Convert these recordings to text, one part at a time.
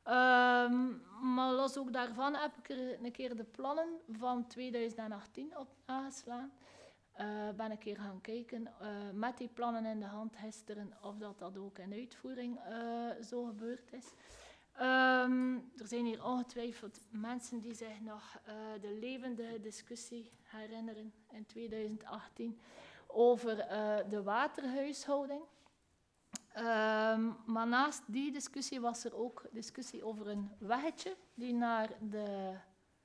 Maar los ook daarvan heb ik er een keer de plannen van 2018 op nageslaan. Ben een keer gaan kijken met die plannen in de hand gisteren of dat ook in uitvoering zo gebeurd is. Er zijn hier ongetwijfeld mensen die zich nog de levendige discussie herinneren in 2018 over de waterhuishouding. Maar naast die discussie was er ook discussie over een weggetje die naar de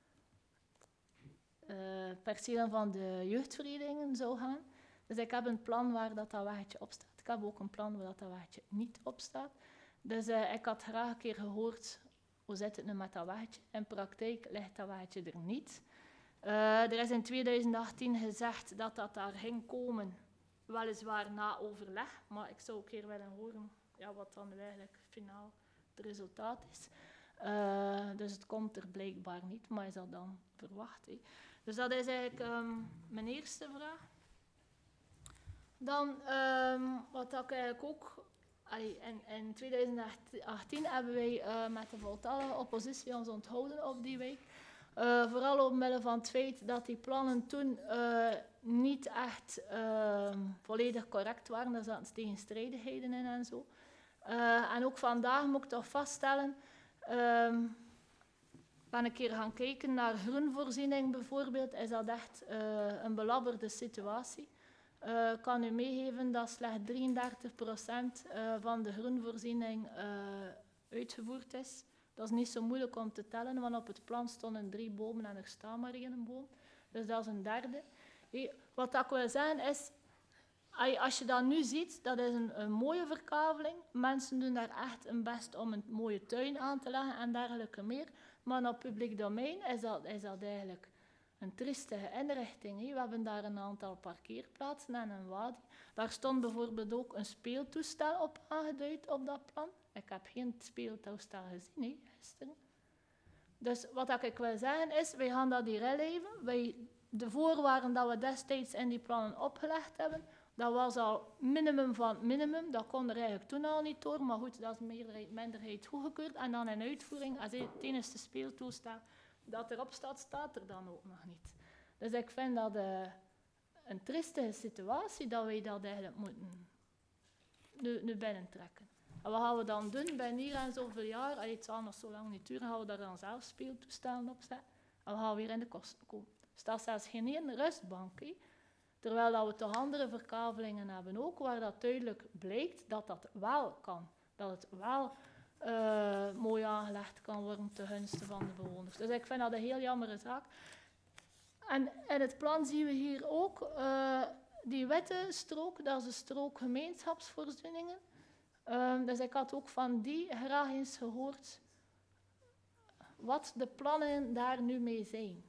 percelen van de jeugdverenigingen zou gaan. Dus ik heb een plan waar dat weggetje op staat. Ik heb ook een plan waar dat weggetje niet op staat. Dus ik had graag een keer gehoord, hoe zit het nu met dat weggetje? In praktijk ligt dat weggetje er niet. Er is in 2018 gezegd dat dat daar ging komen, weliswaar na overleg, maar ik zou een keer willen horen wat dan nu eigenlijk finaal het resultaat is. Dus het komt er blijkbaar niet, maar is dat dan verwacht? Hè? Dus dat is eigenlijk mijn eerste vraag. Dan, wat ik eigenlijk ook... In 2018 hebben wij met de voltallige oppositie ons onthouden op die week. Vooral omwille van het feit dat die plannen toen niet echt volledig correct waren. Daar zaten tegenstrijdigheden in en zo. En ook vandaag moet ik toch vaststellen... ben een keer gaan kijken naar groenvoorziening bijvoorbeeld. Is dat echt een belabberde situatie? Ik kan u meegeven dat slechts 33% van de groenvoorziening uitgevoerd is. Dat is niet zo moeilijk om te tellen, want op het plan stonden 3 bomen en er staat maar 1 boom. Dus dat is een derde. Wat ik wil zeggen is, als je dat nu ziet, dat is een mooie verkaveling. Mensen doen daar echt hun best om een mooie tuin aan te leggen en dergelijke meer. Maar op publiek domein is dat eigenlijk een triestige inrichting. We hebben daar een aantal parkeerplaatsen en een wadi. Daar stond bijvoorbeeld ook een speeltoestel op aangeduid op dat plan. Ik heb geen speeltoestel gezien gisteren. Dus wat ik wil zeggen is, wij gaan dat hier inleven. De voorwaarden dat we destijds in die plannen opgelegd hebben, dat was al minimum van het minimum. Dat kon er eigenlijk toen al niet door. Maar goed, dat is meerderheid, minderheid goedgekeurd. En dan in uitvoering, als het enige speeltoestel dat erop staat, staat er dan ook nog niet. Dus ik vind dat een triestige situatie dat wij dat eigenlijk moeten nu binnentrekken. En wat gaan we dan doen? Bij hier en zoveel jaar, het zal nog zo lang niet duren, gaan we daar dan zelf speeltoestellen op zetten. En we gaan weer in de kosten komen. Er staat zelfs geen één rustbank. Terwijl dat we toch andere verkavelingen hebben ook, waar dat duidelijk blijkt dat dat wel kan. Dat het wel mooi aangelegd kan worden ten gunste van de bewoners. Dus ik vind dat een heel jammere zaak. En in het plan zien we hier ook die witte strook, dat is de strook gemeenschapsvoorzieningen. Dus ik had ook van die graag eens gehoord wat de plannen daar nu mee zijn.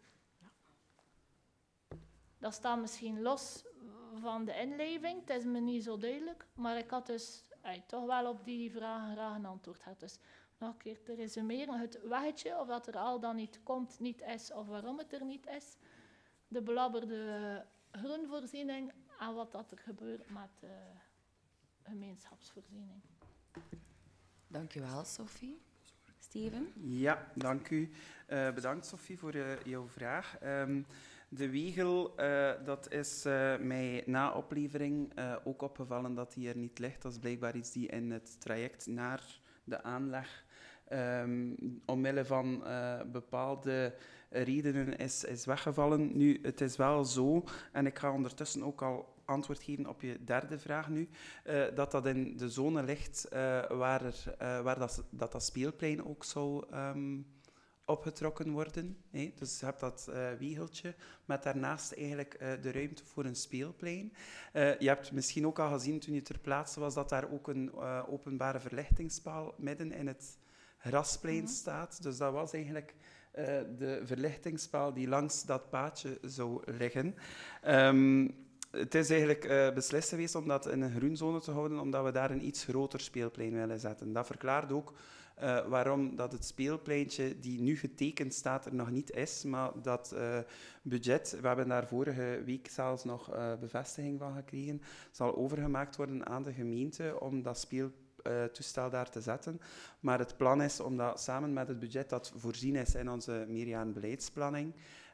Dat staat misschien los van de inleving, het is me niet zo duidelijk, maar ik had dus toch wel op die vragen graag een antwoord gehad. Dus nog een keer te resumeren, het weggetje, of dat er al dan niet komt, niet is, of waarom het er niet is, de belabberde groenvoorziening en wat dat er gebeurt met de gemeenschapsvoorziening. Dank u wel, Sophie. Steven? Ja, dank u. Bedankt, Sophie, voor jouw vraag. De Wiegel, dat is mij na oplevering ook opgevallen dat die er niet ligt. Dat is blijkbaar iets die in het traject naar de aanleg omwille van bepaalde redenen is weggevallen. Nu, het is wel zo, en ik ga ondertussen ook al antwoord geven op je derde vraag nu, dat in de zone ligt waar dat speelplein ook zou opgetrokken worden. Dus je hebt dat wiegeltje met daarnaast eigenlijk de ruimte voor een speelplein. Je hebt misschien ook al gezien toen je ter plaatse was dat daar ook een openbare verlichtingspaal midden in het grasplein staat. Dus dat was eigenlijk de verlichtingspaal die langs dat paadje zou liggen. Het is eigenlijk beslist geweest om dat in een groenzone te houden, omdat we daar een iets groter speelplein willen zetten. Dat verklaart ook waarom dat het speelpleintje die nu getekend staat er nog niet is, maar dat budget, we hebben daar vorige week zelfs nog bevestiging van gekregen, zal overgemaakt worden aan de gemeente om dat toestel daar te zetten. Maar het plan is om dat samen met het budget dat voorzien is in onze meerjarenbeleidsplanning,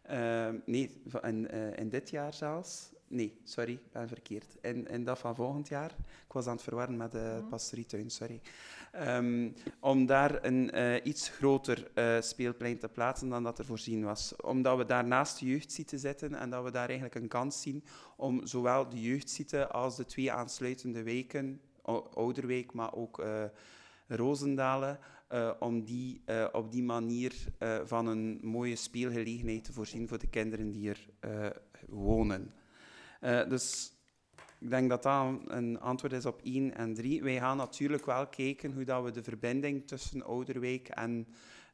in dit jaar zelfs. Nee, sorry, ik ben verkeerd. In dat van volgend jaar. Ik was aan het verwarren met de pastorietuin, sorry. Om daar een iets groter speelplein te plaatsen dan dat er voorzien was. Omdat we daar naast de jeugdsite zitten en dat we daar eigenlijk een kans zien om zowel de jeugdsite als de 2 aansluitende wijken, Ouderwijk, maar ook Roosendalen, om die op die manier van een mooie speelgelegenheid te voorzien voor de kinderen die er wonen. Dus ik denk dat dat een antwoord is op 1 en 3. Wij gaan natuurlijk wel kijken hoe dat we de verbinding tussen Ouderwijk en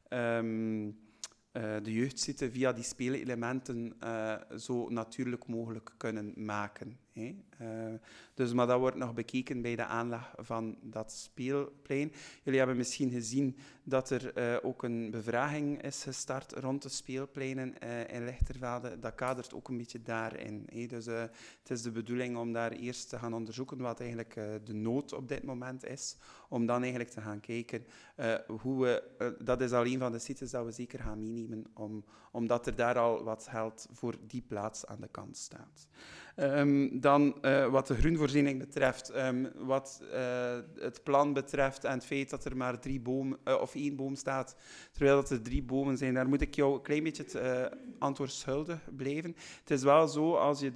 de jeugdsite via die speelelementen zo natuurlijk mogelijk kunnen maken. Maar dat wordt nog bekeken bij de aanleg van dat speelplein. Jullie hebben misschien gezien dat er ook een bevraging is gestart rond de speelpleinen in Lichtervelde. Dat kadert ook een beetje daarin. Dus het is de bedoeling om daar eerst te gaan onderzoeken wat eigenlijk de nood op dit moment is. Om dan eigenlijk te gaan kijken hoe we... dat is al een van de sites dat we zeker gaan meenemen, omdat er daar al wat geld voor die plaats aan de kant staat. Dan wat de groenvoorziening betreft, wat het plan betreft en het feit dat er maar 1 boom staat, terwijl dat er 3 bomen zijn, daar moet ik jou een klein beetje het antwoord schuldig blijven. Het is wel zo, als je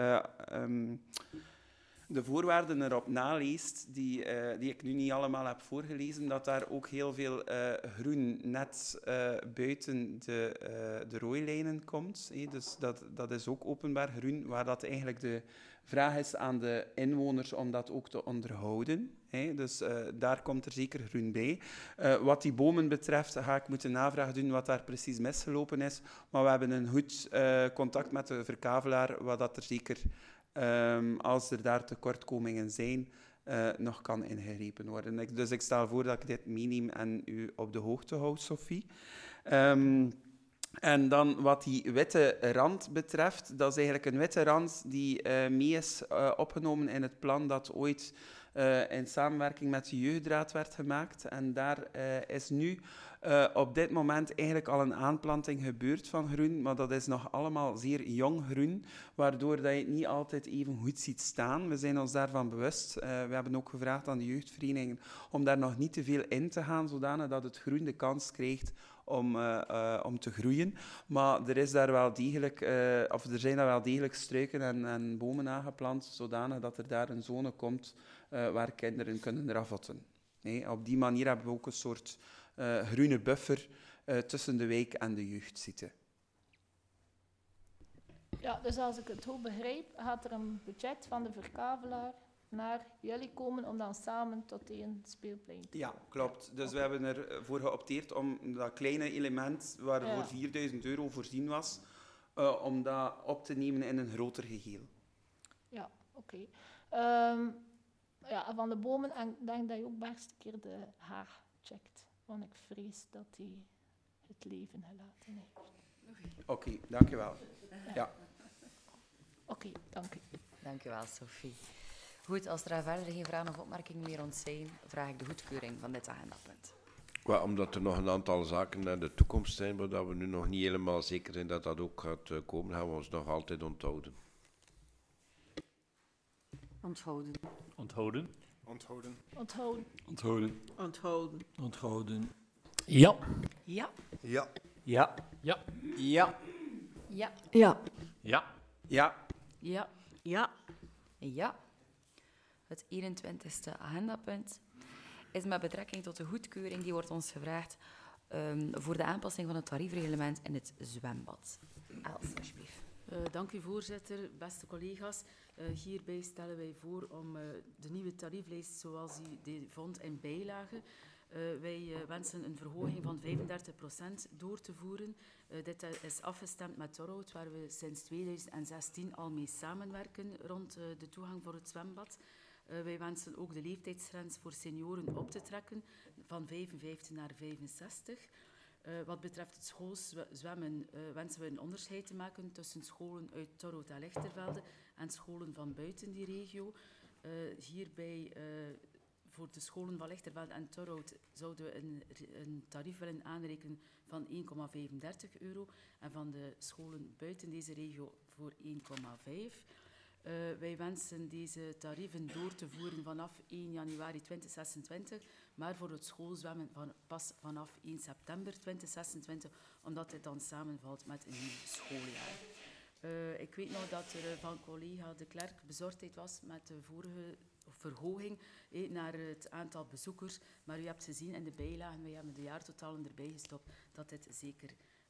de voorwaarden erop naleest, die ik nu niet allemaal heb voorgelezen, dat daar ook heel veel groen net buiten de rooilijnen komt. Dus dat is ook openbaar groen, waar dat eigenlijk de vraag is aan de inwoners om dat ook te onderhouden. Dus daar komt er zeker groen bij. Wat die bomen betreft ga ik moeten navraag doen wat daar precies misgelopen is. Maar we hebben een goed contact met de verkavelaar, wat dat er zeker... als er daar tekortkomingen zijn, nog kan ingegrepen worden. Dus ik stel voor dat ik dit meeneem en u op de hoogte houd, Sophie. En dan wat die witte rand betreft, dat is eigenlijk een witte rand die mee is opgenomen in het plan dat ooit in samenwerking met de Jeugdraad werd gemaakt. En daar is nu op dit moment eigenlijk al een aanplanting gebeurd van groen, maar dat is nog allemaal zeer jong groen, waardoor dat je het niet altijd even goed ziet staan. We zijn ons daarvan bewust. We hebben ook gevraagd aan de jeugdverenigingen om daar nog niet te veel in te gaan, zodanig dat het groen de kans krijgt om te groeien. Maar er zijn daar wel degelijk struiken en bomen aangeplant, zodanig dat er daar een zone komt waar kinderen kunnen ravotten. Op die manier hebben we ook een soort groene buffer tussen de wijk en de jeugdsite. Ja, dus als ik het goed begrijp, gaat er een budget van de verkavelaar naar jullie komen om dan samen tot één speelplein te komen. Ja, klopt. Dus we hebben ervoor geopteerd om dat kleine element, waarvoor €4.000 voorzien was, om dat op te nemen in een groter geheel. Ja, oké. Van de bomen, en ik denk dat je ook best een keer de haar checkt. Want ik vrees dat hij het leven gelaten heeft. Oké, dankjewel. Ja. Oké, dank u. Dankjewel, Sophie. Goed, als er verder geen vragen of opmerkingen meer rond zijn, vraag ik de goedkeuring van dit agendapunt. Omdat er nog een aantal zaken naar de toekomst zijn, waar we nu nog niet helemaal zeker zijn dat dat ook gaat komen, gaan we ons nog altijd onthouden. Onthouden. Onthouden. Onthouden. Onthouden. Onthouden. Onthouden. Onthouden. Ja. Ja. Ja. Ja. Ja. Ja. Ja. Ja. Ja. Ja. Ja. Ja. Ja. Het 21e agendapunt is met betrekking tot de goedkeuring. Die wordt ons gevraagd voor de aanpassing van het tariefreglement in het zwembad. Els, alsjeblieft. Dank u, voorzitter. Beste collega's, hierbij stellen wij voor om de nieuwe tarieflijst zoals die vond in bijlage. Wij wensen een verhoging van 35% door te voeren. Dit is afgestemd met Torhout, waar we sinds 2016 al mee samenwerken rond de toegang voor het zwembad. Wij wensen ook de leeftijdsgrens voor senioren op te trekken van 55 naar 65. Wat betreft het schoolzwemmen wensen we een onderscheid te maken tussen scholen uit Torhout en Lichtervelde en scholen van buiten die regio. Hierbij voor de scholen van Lichtervelde en Torhout zouden we een tarief willen aanrekenen van €1,35 en van de scholen buiten deze regio voor 1,5. Wij wensen deze tarieven door te voeren vanaf 1 januari 2026, maar voor het schoolzwemmen pas vanaf 1 september 2026, omdat dit dan samenvalt met een nieuw schooljaar. Ik weet nog dat er van collega De Klerk bezorgdheid was met de vorige verhoging naar het aantal bezoekers, maar u hebt gezien in de bijlagen, wij hebben de jaartotalen erbij gestopt, dat dit zeker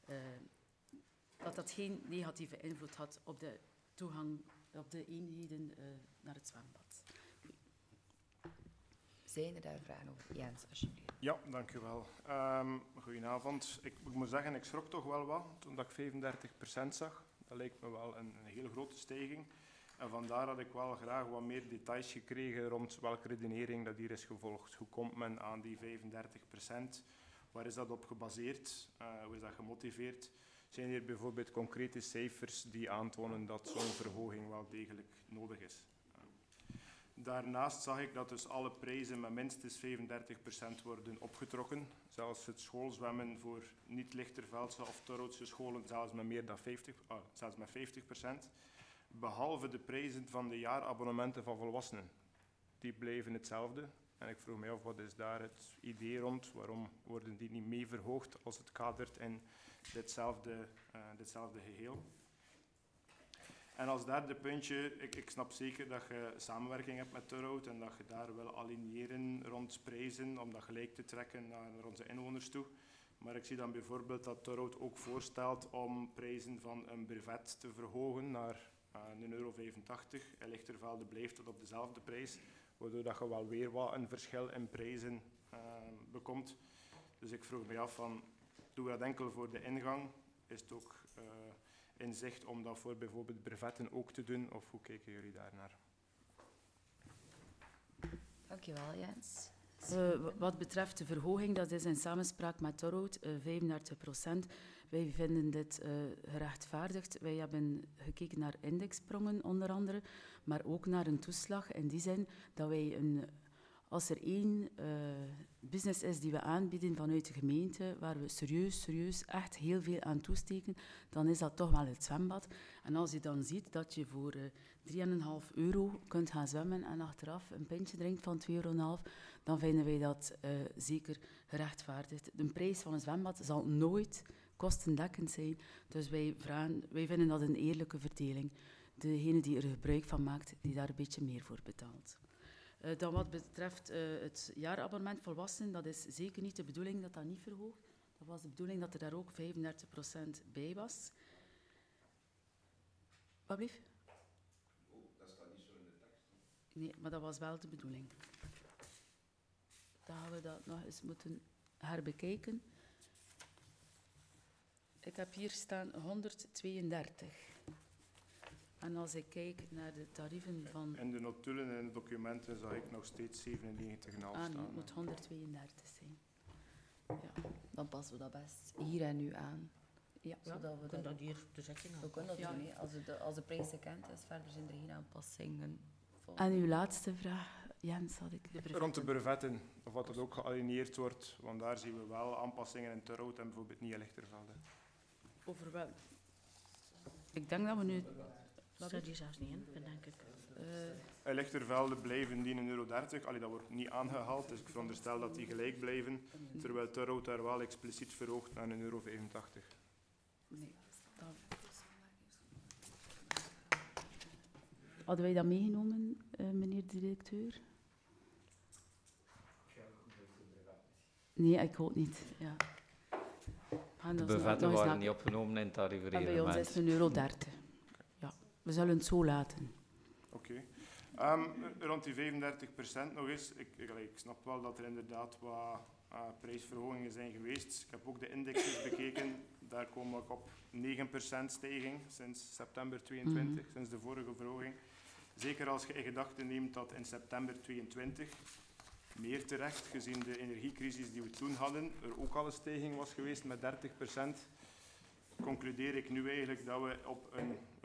dat geen negatieve invloed had op de toegang op de eenheden naar het zwembad. Zijn er daar vragen over? Jens, alsjeblieft. Ja, dank u wel. Goedenavond. Ik moet zeggen, ik schrok toch wel wat toen ik 35% zag. Dat lijkt me wel een heel grote stijging. En vandaar had ik wel graag wat meer details gekregen rond welke redenering dat hier is gevolgd. Hoe komt men aan die 35%? Waar is dat op gebaseerd? Hoe is dat gemotiveerd? Zijn hier bijvoorbeeld concrete cijfers die aantonen dat zo'n verhoging wel degelijk nodig is? Daarnaast zag ik dat dus alle prijzen met minstens 35% worden opgetrokken. Zelfs het schoolzwemmen voor niet-Lichterveldse of Torhoutse scholen zelfs met meer dan 50%. Behalve de prijzen van de jaarabonnementen van volwassenen. Die blijven hetzelfde. En ik vroeg mij af, wat is daar het idee rond? Waarom worden die niet mee verhoogd als het kadert in ditzelfde geheel? En als derde puntje, ik snap zeker dat je samenwerking hebt met Torhout en dat je daar wil aligneren rond prijzen om dat gelijk te trekken naar onze inwoners toe. Maar ik zie dan bijvoorbeeld dat Torhout ook voorstelt om prijzen van een brevet te verhogen naar €1,85. En Lichtervelde blijft het op dezelfde prijs, waardoor dat je wel weer wat een verschil in prijzen bekomt. Dus ik vroeg me af van, doen we dat enkel voor de ingang? Is het ook in zicht om dat voor bijvoorbeeld brevetten ook te doen? Of hoe kijken jullie daarnaar? Dankjewel, Jens. Wat betreft de verhoging, dat is in samenspraak met Torhout, 35%. Wij vinden dit gerechtvaardigd. Wij hebben gekeken naar indexsprongen onder andere, maar ook naar een toeslag in die zin dat wij als er één business is die we aanbieden vanuit de gemeente, waar we serieus echt heel veel aan toesteken, dan is dat toch wel het zwembad. En als je dan ziet dat je voor €3,5 kunt gaan zwemmen en achteraf een pintje drinkt van €2,5, dan vinden wij dat zeker gerechtvaardigd. De prijs van een zwembad zal nooit kostendekkend zijn, dus wij vinden dat een eerlijke verdeling. Degene die er gebruik van maakt, die daar een beetje meer voor betaalt. Dan wat betreft het jaarabonnement volwassenen, dat is zeker niet de bedoeling dat dat niet verhoogt. Dat was de bedoeling dat er daar ook 35% bij was. Wat blieft? Oh, dat staat niet zo in de tekst. Nee, maar dat was wel de bedoeling. Dan gaan we dat nog eens moeten herbekijken. Ik heb hier staan 132. En als ik kijk naar de tarieven van... In de notulen en de documenten zag ik nog steeds 97,5 staan. Nee, het moet 132 zijn. Ja. Dan passen we dat best hier en nu aan. Ja. Zodat we dat hier de zetting We kunnen dat doen, hè. Als de prijs gekend is, verder zijn er geen aanpassingen. En uw laatste vraag, Jens, had ik... Rond de brevetten, of wat dat ook gealineerd wordt, want daar zien we wel aanpassingen in Torhout en bijvoorbeeld niet in Lichtervelde. Over wel? Ik denk dat we nu... Dat staat hier zelfs niet in, denk ik. In Lichtervelde blijven die €1,30. Dat wordt niet aangehaald, dus ik veronderstel dat die gelijk blijven, terwijl Torhout daar wel expliciet verhoogt naar €1,85. Nee, hadden wij dat meegenomen, meneer de directeur? Nee, ik hoop niet. Ja. De brevetten waren niet opgenomen in het tarievenreglement. En bij ons is het €1,30. Ja, we zullen het zo laten. Oké. Rond die 35% nog eens. Ik snap wel dat er inderdaad wat prijsverhogingen zijn geweest. Ik heb ook de indexes bekeken. Daar kom ik op 9% stijging sinds september 22, sinds de vorige verhoging. Zeker als je in gedachten neemt dat in september 22, meer terecht, gezien de energiecrisis die we toen hadden, er ook al een stijging was geweest met 30%. Concludeer ik nu eigenlijk dat we op een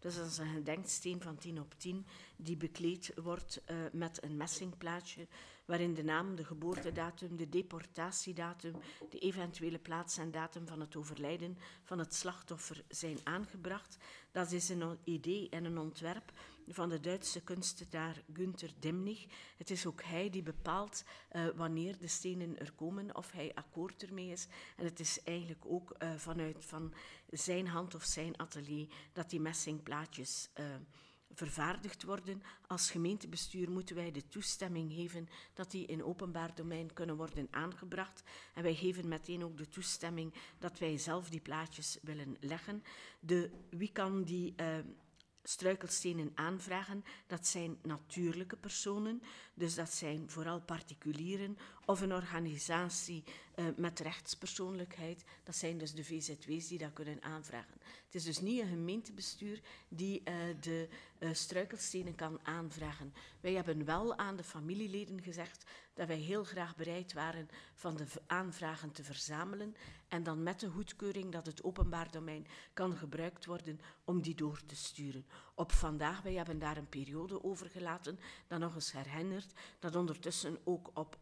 Dus dat is een gedenksteen van 10 op 10 die bekleed wordt met een messingplaatje waarin de naam, de geboortedatum, de deportatiedatum, de eventuele plaats en datum van het overlijden van het slachtoffer zijn aangebracht. Dat is een idee en een ontwerp van de Duitse kunstenaar Günther Demnig. Het is ook hij die bepaalt wanneer de stenen er komen, of hij akkoord ermee is. En het is eigenlijk ook vanuit van zijn hand of zijn atelier dat die messingplaatjes vervaardigd worden. Als gemeentebestuur moeten wij de toestemming geven dat die in openbaar domein kunnen worden aangebracht. En wij geven meteen ook de toestemming dat wij zelf die plaatjes willen leggen. Wie kan die struikelstenen aanvragen? Dat zijn natuurlijke personen, dus dat zijn vooral particulieren of een organisatie met rechtspersoonlijkheid. Dat zijn dus de VZW's die dat kunnen aanvragen. Het is dus niet een gemeentebestuur die de struikelstenen kan aanvragen. Wij hebben wel aan de familieleden gezegd dat wij heel graag bereid waren van de aanvragen te verzamelen en dan met de goedkeuring dat het openbaar domein kan gebruikt worden om die door te sturen. Op vandaag, wij hebben daar een periode over gelaten, dat nog eens herinnert, dat ondertussen ook op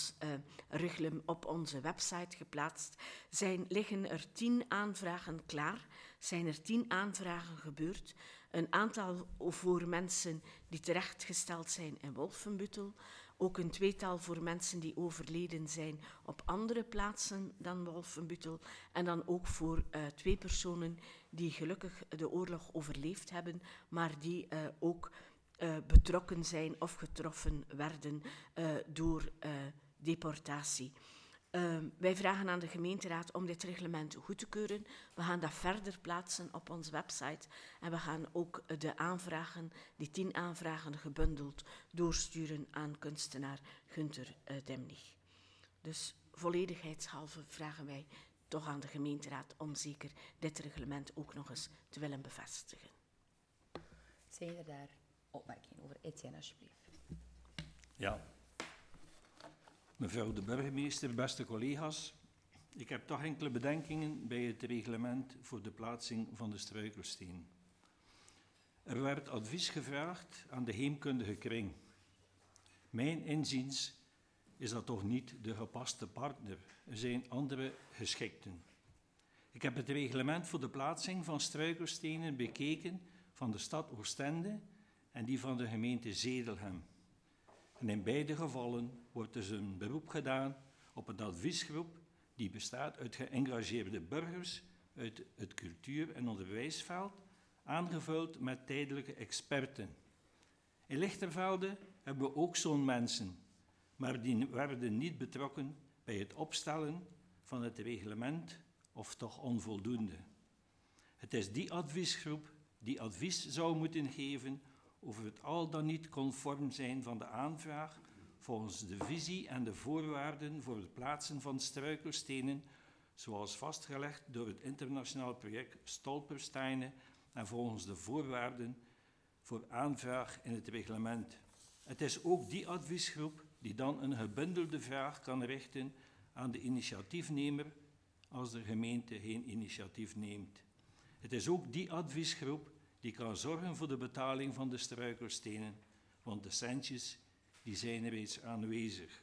op onze website geplaatst liggen er 10 aanvragen klaar, zijn er 10 aanvragen gebeurd. Een aantal voor mensen die terechtgesteld zijn in Wolfenbüttel, ook een tweetal voor mensen die overleden zijn op andere plaatsen dan Wolfenbüttel en dan ook voor 2 personen die gelukkig de oorlog overleefd hebben, maar die ook betrokken zijn of getroffen werden door deportatie. Wij vragen aan de gemeenteraad om dit reglement goed te keuren. We gaan dat verder plaatsen op onze website en we gaan ook de aanvragen, die 10 aanvragen gebundeld, doorsturen aan kunstenaar Günther Demnig. Dus volledigheidshalve vragen wij toch aan de gemeenteraad om zeker dit reglement ook nog eens te willen bevestigen. Zijn er daar opmerkingen over? Etienne, alsjeblieft. Ja. Mevrouw de burgemeester, beste collega's, ik heb toch enkele bedenkingen bij het reglement voor de plaatsing van de struikelsteen. Er werd advies gevraagd aan de heemkundige kring. Mijn inziens is dat toch niet de gepaste partner. Er zijn andere geschikten. Ik heb het reglement voor de plaatsing van struikelstenen bekeken van de stad Oostende en die van de gemeente Zedelhem. En in beide gevallen wordt dus een beroep gedaan op een adviesgroep die bestaat uit geëngageerde burgers uit het cultuur- en onderwijsveld, aangevuld met tijdelijke experten. In Lichtervelde hebben we ook zo'n mensen, maar die werden niet betrokken bij het opstellen van het reglement of toch onvoldoende. Het is die adviesgroep die advies zou moeten geven over het al dan niet conform zijn van de aanvraag volgens de visie en de voorwaarden voor het plaatsen van struikelstenen, zoals vastgelegd door het internationaal project Stolpersteinen en volgens de voorwaarden voor aanvraag in het reglement. Het is ook die adviesgroep die dan een gebundelde vraag kan richten aan de initiatiefnemer als de gemeente geen initiatief neemt. Het is ook die adviesgroep die kan zorgen voor de betaling van de struikelstenen, want de centjes die zijn reeds aanwezig.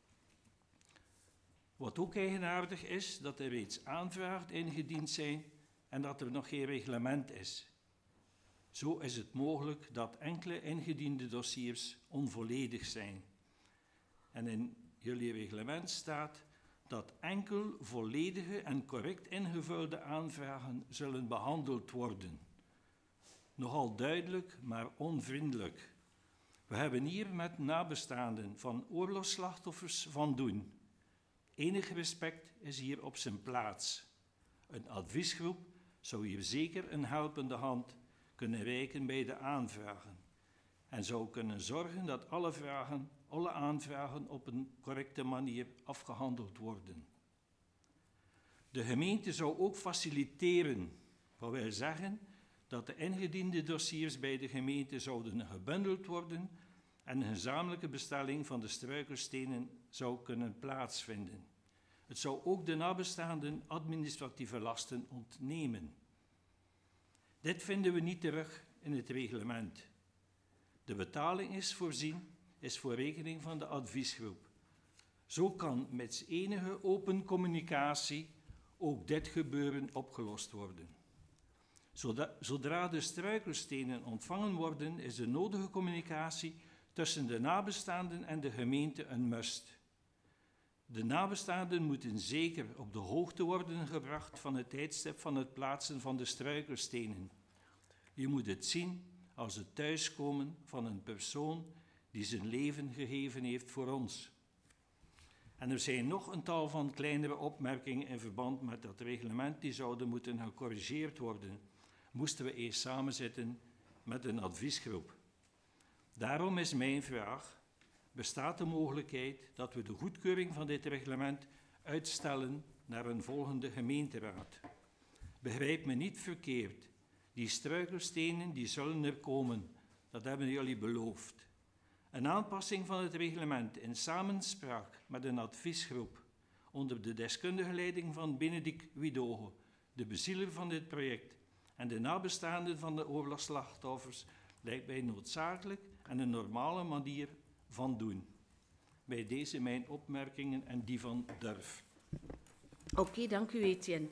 Wat ook eigenaardig is, dat er reeds aanvragen ingediend zijn en dat er nog geen reglement is. Zo is het mogelijk dat enkele ingediende dossiers onvolledig zijn. En in jullie reglement staat dat enkel volledige en correct ingevulde aanvragen zullen behandeld worden. Nogal duidelijk, maar onvriendelijk. We hebben hier met nabestaanden van oorlogsslachtoffers van doen. Enig respect is hier op zijn plaats. Een adviesgroep zou hier zeker een helpende hand kunnen reiken bij de aanvragen en zou kunnen zorgen dat alle aanvragen op een correcte manier afgehandeld worden. De gemeente zou ook faciliteren, wat wil zeggen dat de ingediende dossiers bij de gemeente zouden gebundeld worden en een gezamenlijke bestelling van de struikelstenen zou kunnen plaatsvinden. Het zou ook de nabestaanden administratieve lasten ontnemen. Dit vinden we niet terug in het reglement. De betaling is voor rekening van de adviesgroep. Zo kan met enige open communicatie ook dit gebeuren opgelost worden. Zodra de struikelstenen ontvangen worden, is de nodige communicatie tussen de nabestaanden en de gemeente een must. De nabestaanden moeten zeker op de hoogte worden gebracht van het tijdstip van het plaatsen van de struikelstenen. Je moet het zien als het thuiskomen van een persoon die zijn leven gegeven heeft voor ons. En er zijn nog een tal van kleinere opmerkingen in verband met dat reglement die zouden moeten gecorrigeerd worden. Moesten we eerst samenzitten met een adviesgroep. Daarom is mijn vraag: bestaat de mogelijkheid dat we de goedkeuring van dit reglement uitstellen naar een volgende gemeenteraad? Begrijp me niet verkeerd, die struikelstenen die zullen er komen, dat hebben jullie beloofd. Een aanpassing van het reglement in samenspraak met een adviesgroep onder de deskundige leiding van Benedict Widoge, de bezieler van dit project, en de nabestaanden van de oorlogsslachtoffers lijkt mij noodzakelijk en een normale manier van doen. Bij deze mijn opmerkingen en die van Durf. Oké, dank u, Etienne.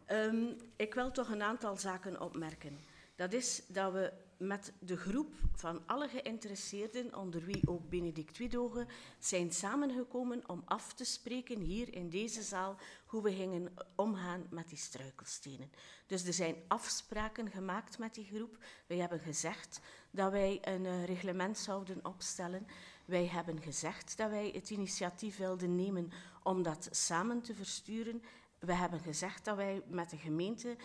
Ik wil toch een aantal zaken opmerken. Dat is dat we met de groep van alle geïnteresseerden, onder wie ook Benedict Widoge, zijn samengekomen om af te spreken hier in deze zaal hoe we gingen omgaan met die struikelstenen. Dus er zijn afspraken gemaakt met die groep. Wij hebben gezegd dat wij een reglement zouden opstellen. Wij hebben gezegd dat wij het initiatief wilden nemen om dat samen te versturen. We hebben gezegd dat wij met de gemeente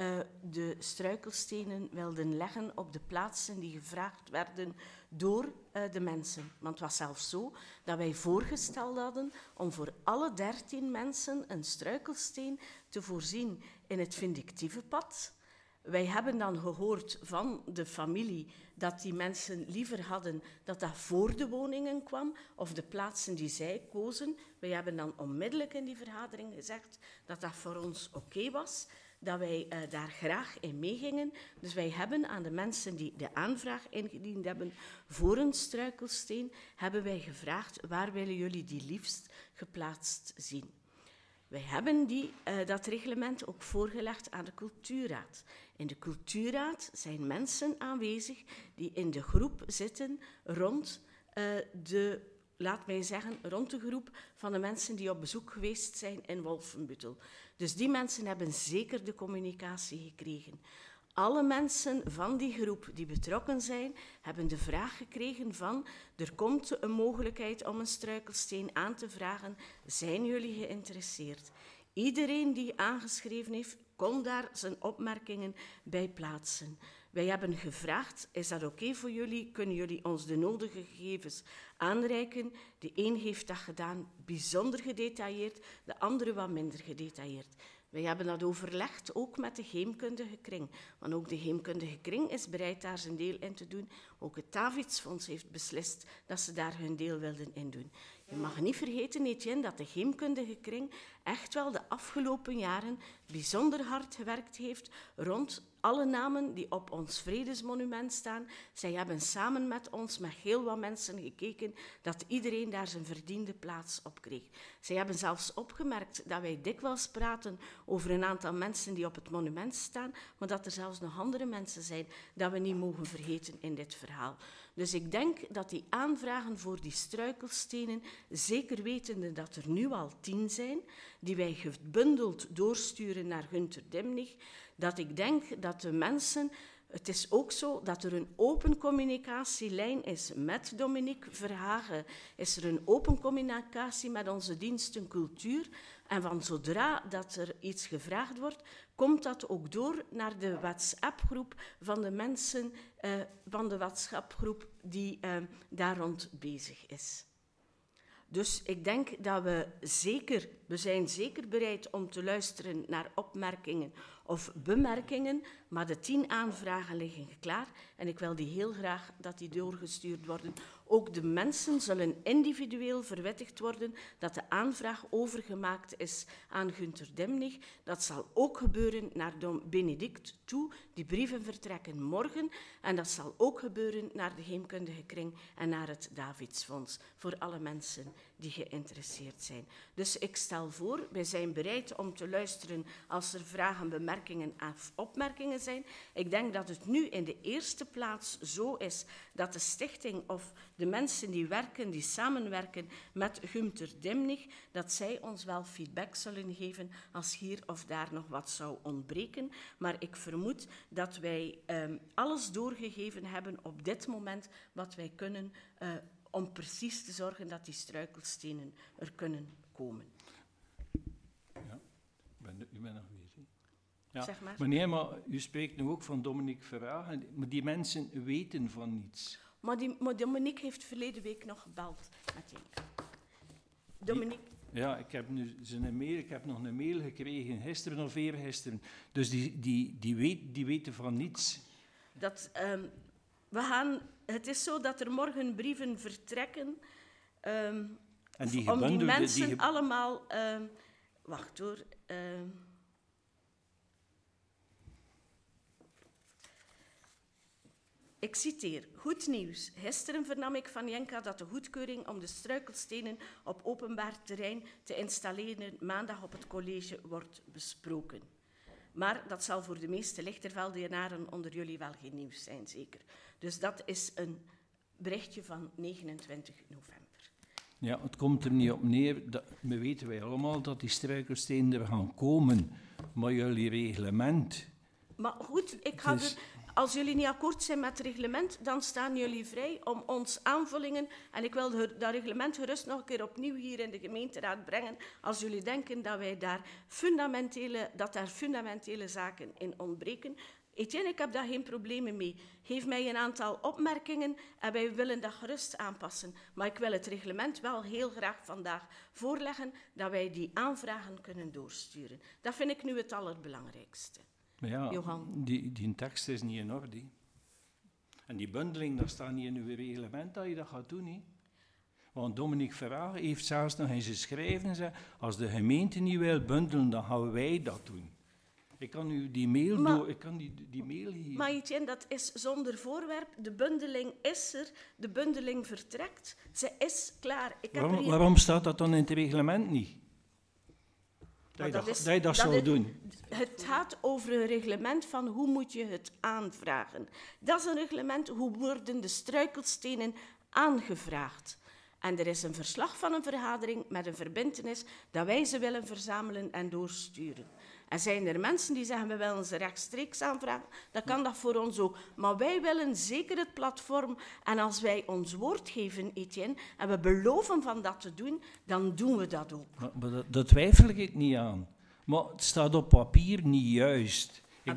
de struikelstenen wilden leggen op de plaatsen die gevraagd werden door de mensen. Want het was zelfs zo dat wij voorgesteld hadden om voor alle 13 mensen een struikelsteen te voorzien in het vindictieve pad. Wij hebben dan gehoord van de familie dat die mensen liever hadden dat dat voor de woningen kwam of de plaatsen die zij kozen. Wij hebben dan onmiddellijk in die vergadering gezegd dat dat voor ons oké was, dat wij daar graag in meegingen. Dus wij hebben aan de mensen die de aanvraag ingediend hebben voor een struikelsteen, hebben wij gevraagd: waar willen jullie die liefst geplaatst zien? Wij hebben dat reglement ook voorgelegd aan de cultuurraad. In de cultuurraad zijn mensen aanwezig die in de groep zitten rond rond de groep van de mensen die op bezoek geweest zijn in Wolfenbüttel. Dus die mensen hebben zeker de communicatie gekregen. Alle mensen van die groep die betrokken zijn, hebben de vraag gekregen van: er komt een mogelijkheid om een struikelsteen aan te vragen. Zijn jullie geïnteresseerd? Iedereen die aangeschreven heeft, kon daar zijn opmerkingen bij plaatsen. Wij hebben gevraagd: is dat oké voor jullie? Kunnen jullie ons de nodige gegevens aanreiken? De een heeft dat gedaan bijzonder gedetailleerd, de andere wat minder gedetailleerd. Wij hebben dat overlegd, ook met de Heemkundige Kring. Want ook de Heemkundige Kring is bereid daar zijn deel in te doen. Ook het Davidsfonds heeft beslist dat ze daar hun deel wilden in doen. Je mag niet vergeten, Etienne, dat de Heemkundige Kring echt wel de afgelopen jaren bijzonder hard gewerkt heeft rond alle namen die op ons vredesmonument staan. Zij hebben samen met ons, met heel wat mensen, gekeken dat iedereen daar zijn verdiende plaats op kreeg. Zij hebben zelfs opgemerkt dat wij dikwijls praten over een aantal mensen die op het monument staan, maar dat er zelfs nog andere mensen zijn dat we niet mogen vergeten in dit verhaal. Dus ik denk dat die aanvragen voor die struikelstenen, zeker wetende dat er nu al 10 zijn, die wij gebundeld doorsturen naar Gunther Dimnig, dat ik denk dat de mensen... Het is ook zo dat er een open communicatielijn is met Dominique Verhagen. Is er een open communicatie met onze diensten cultuur. En van zodra dat er iets gevraagd wordt, komt dat ook door naar de WhatsApp-groep van de mensen van de WhatsApp-groep die daar rond bezig is. Dus ik denk dat we zijn zeker bereid om te luisteren naar opmerkingen of bemerkingen, maar de 10 aanvragen liggen klaar en ik wil die heel graag dat die doorgestuurd worden, Ook de mensen zullen individueel verwittigd worden dat de aanvraag overgemaakt is aan Gunther Demnig. Dat zal ook gebeuren naar Dom Benedict toe. Die brieven vertrekken morgen. En dat zal ook gebeuren naar de Heemkundige Kring en naar het Davidsfonds. Voor alle mensen die geïnteresseerd zijn. Dus ik stel voor, wij zijn bereid om te luisteren als er vragen, bemerkingen of opmerkingen zijn. Ik denk dat het nu in de eerste plaats zo is dat de stichting of de mensen die werken, die samenwerken met Gunther Demnig, dat zij ons wel feedback zullen geven als hier of daar nog wat zou ontbreken. Maar ik vermoed dat wij alles doorgegeven hebben op dit moment wat wij kunnen om precies te zorgen dat die struikelstenen er kunnen komen. Ja, u bent nog bezig. Ja. Zeg maar. Meneer, maar u spreekt nu ook van Dominique Verhagen, maar die mensen weten van niets. Maar Dominique heeft verleden week nog gebeld met Jenka. Dominique... Ja, ik heb nu zijn mail, ik heb nog een mail gekregen, gisteren of eergisteren. Dus die weten van niets. Het is zo dat er morgen brieven vertrekken en om die mensen allemaal... wacht hoor. Ik citeer. Goed nieuws. Gisteren vernam ik van Jenka dat de goedkeuring om de struikelstenen op openbaar terrein te installeren maandag op het college wordt besproken. Maar dat zal voor de meeste Lichterveldenaren onder jullie wel geen nieuws zijn, zeker. Dus dat is een berichtje van 29 november. Ja, het komt er niet op neer. We weten wij allemaal dat die struikelstenen er gaan komen. Maar jullie reglement... Maar goed, als jullie niet akkoord zijn met het reglement, dan staan jullie vrij om ons aanvullingen, en ik wil dat reglement gerust nog een keer opnieuw hier in de gemeenteraad brengen, als jullie denken dat daar fundamentele zaken in ontbreken. Etienne, ik heb daar geen problemen mee. Geef mij een aantal opmerkingen en wij willen dat gerust aanpassen. Maar ik wil het reglement wel heel graag vandaag voorleggen, dat wij die aanvragen kunnen doorsturen. Dat vind ik nu het allerbelangrijkste. Maar ja, Johan. Die tekst is niet in orde. En die bundeling, dat staat niet in uw reglement dat je dat gaat doen. He. Want Dominique Verhagen heeft zelfs nog eens geschreven, als de gemeente niet wil bundelen, dan gaan wij dat doen. Ik kan u die mail die mail hier... Maar Etienne, dat is zonder voorwerp. De bundeling is er, de bundeling vertrekt. Ze is klaar. Waarom staat dat dan in het reglement niet? Dat je dat zou doen. Het gaat over een reglement van hoe moet je het aanvragen. Dat is een reglement, hoe worden de struikelstenen aangevraagd. En er is een verslag van een vergadering met een verbintenis dat wij ze willen verzamelen en doorsturen. En zijn er mensen die zeggen, we willen ze rechtstreeks aanvragen, dan kan dat voor ons ook. Maar wij willen zeker het platform. En als wij ons woord geven, Etienne, en we beloven van dat te doen, dan doen we dat ook. Maar dat twijfel ik niet aan. Maar het staat op papier niet juist.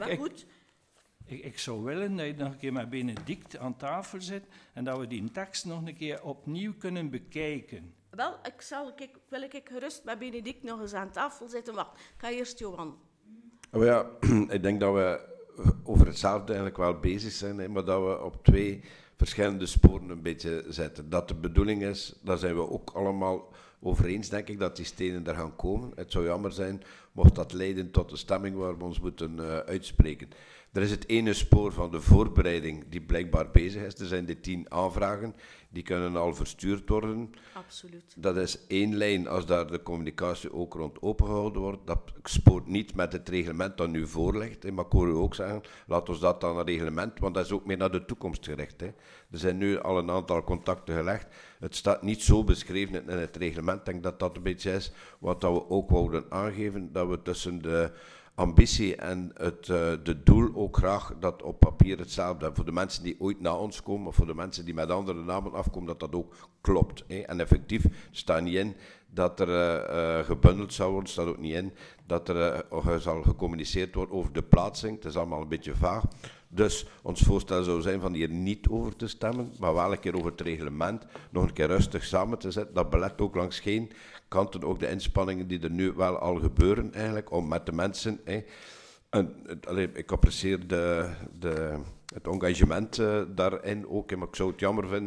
Ik zou willen dat je nog een keer met Benedict aan tafel zit en dat we die tekst nog een keer opnieuw kunnen bekijken. Wel, wil ik gerust met Benedict nog eens aan tafel zitten. Wacht, ik ga eerst Johan. Oh ja, ik denk dat we over hetzelfde eigenlijk wel bezig zijn, maar dat we op twee verschillende sporen een beetje zetten. Dat de bedoeling is, daar zijn we ook allemaal over eens, denk ik, dat die stenen er gaan komen. Het zou jammer zijn mocht dat leiden tot een stemming waar we ons moeten uitspreken. Er is het ene spoor van de voorbereiding die blijkbaar bezig is. Er zijn de 10 aanvragen, die kunnen al verstuurd worden. Absoluut. Dat is één lijn als daar de communicatie ook rond opengehouden wordt. Dat spoort niet met het reglement dat nu voorligt. Maar ik hoor u ook zeggen, laat ons dat dan een reglement, want dat is ook meer naar de toekomst gericht. Er zijn nu al een aantal contacten gelegd. Het staat niet zo beschreven in het reglement. Ik denk dat dat een beetje is wat we ook wouden aangeven, dat we tussen de ambitie en de doel ook graag dat op papier hetzelfde hebben. Voor de mensen die ooit na ons komen, of voor de mensen die met andere namen afkomen, dat dat ook klopt. En effectief staat niet in dat er gebundeld zou worden, staat ook niet in dat er zal gecommuniceerd worden over de plaatsing. Het is allemaal een beetje vaag. Dus ons voorstel zou zijn van hier niet over te stemmen, maar wel een keer over het reglement, nog een keer rustig samen te zetten. Dat belet ook langs geen kanten ook de inspanningen die er nu wel al gebeuren eigenlijk, om met de mensen... ik apprecieer het engagement daarin ook, maar ik zou het jammer vinden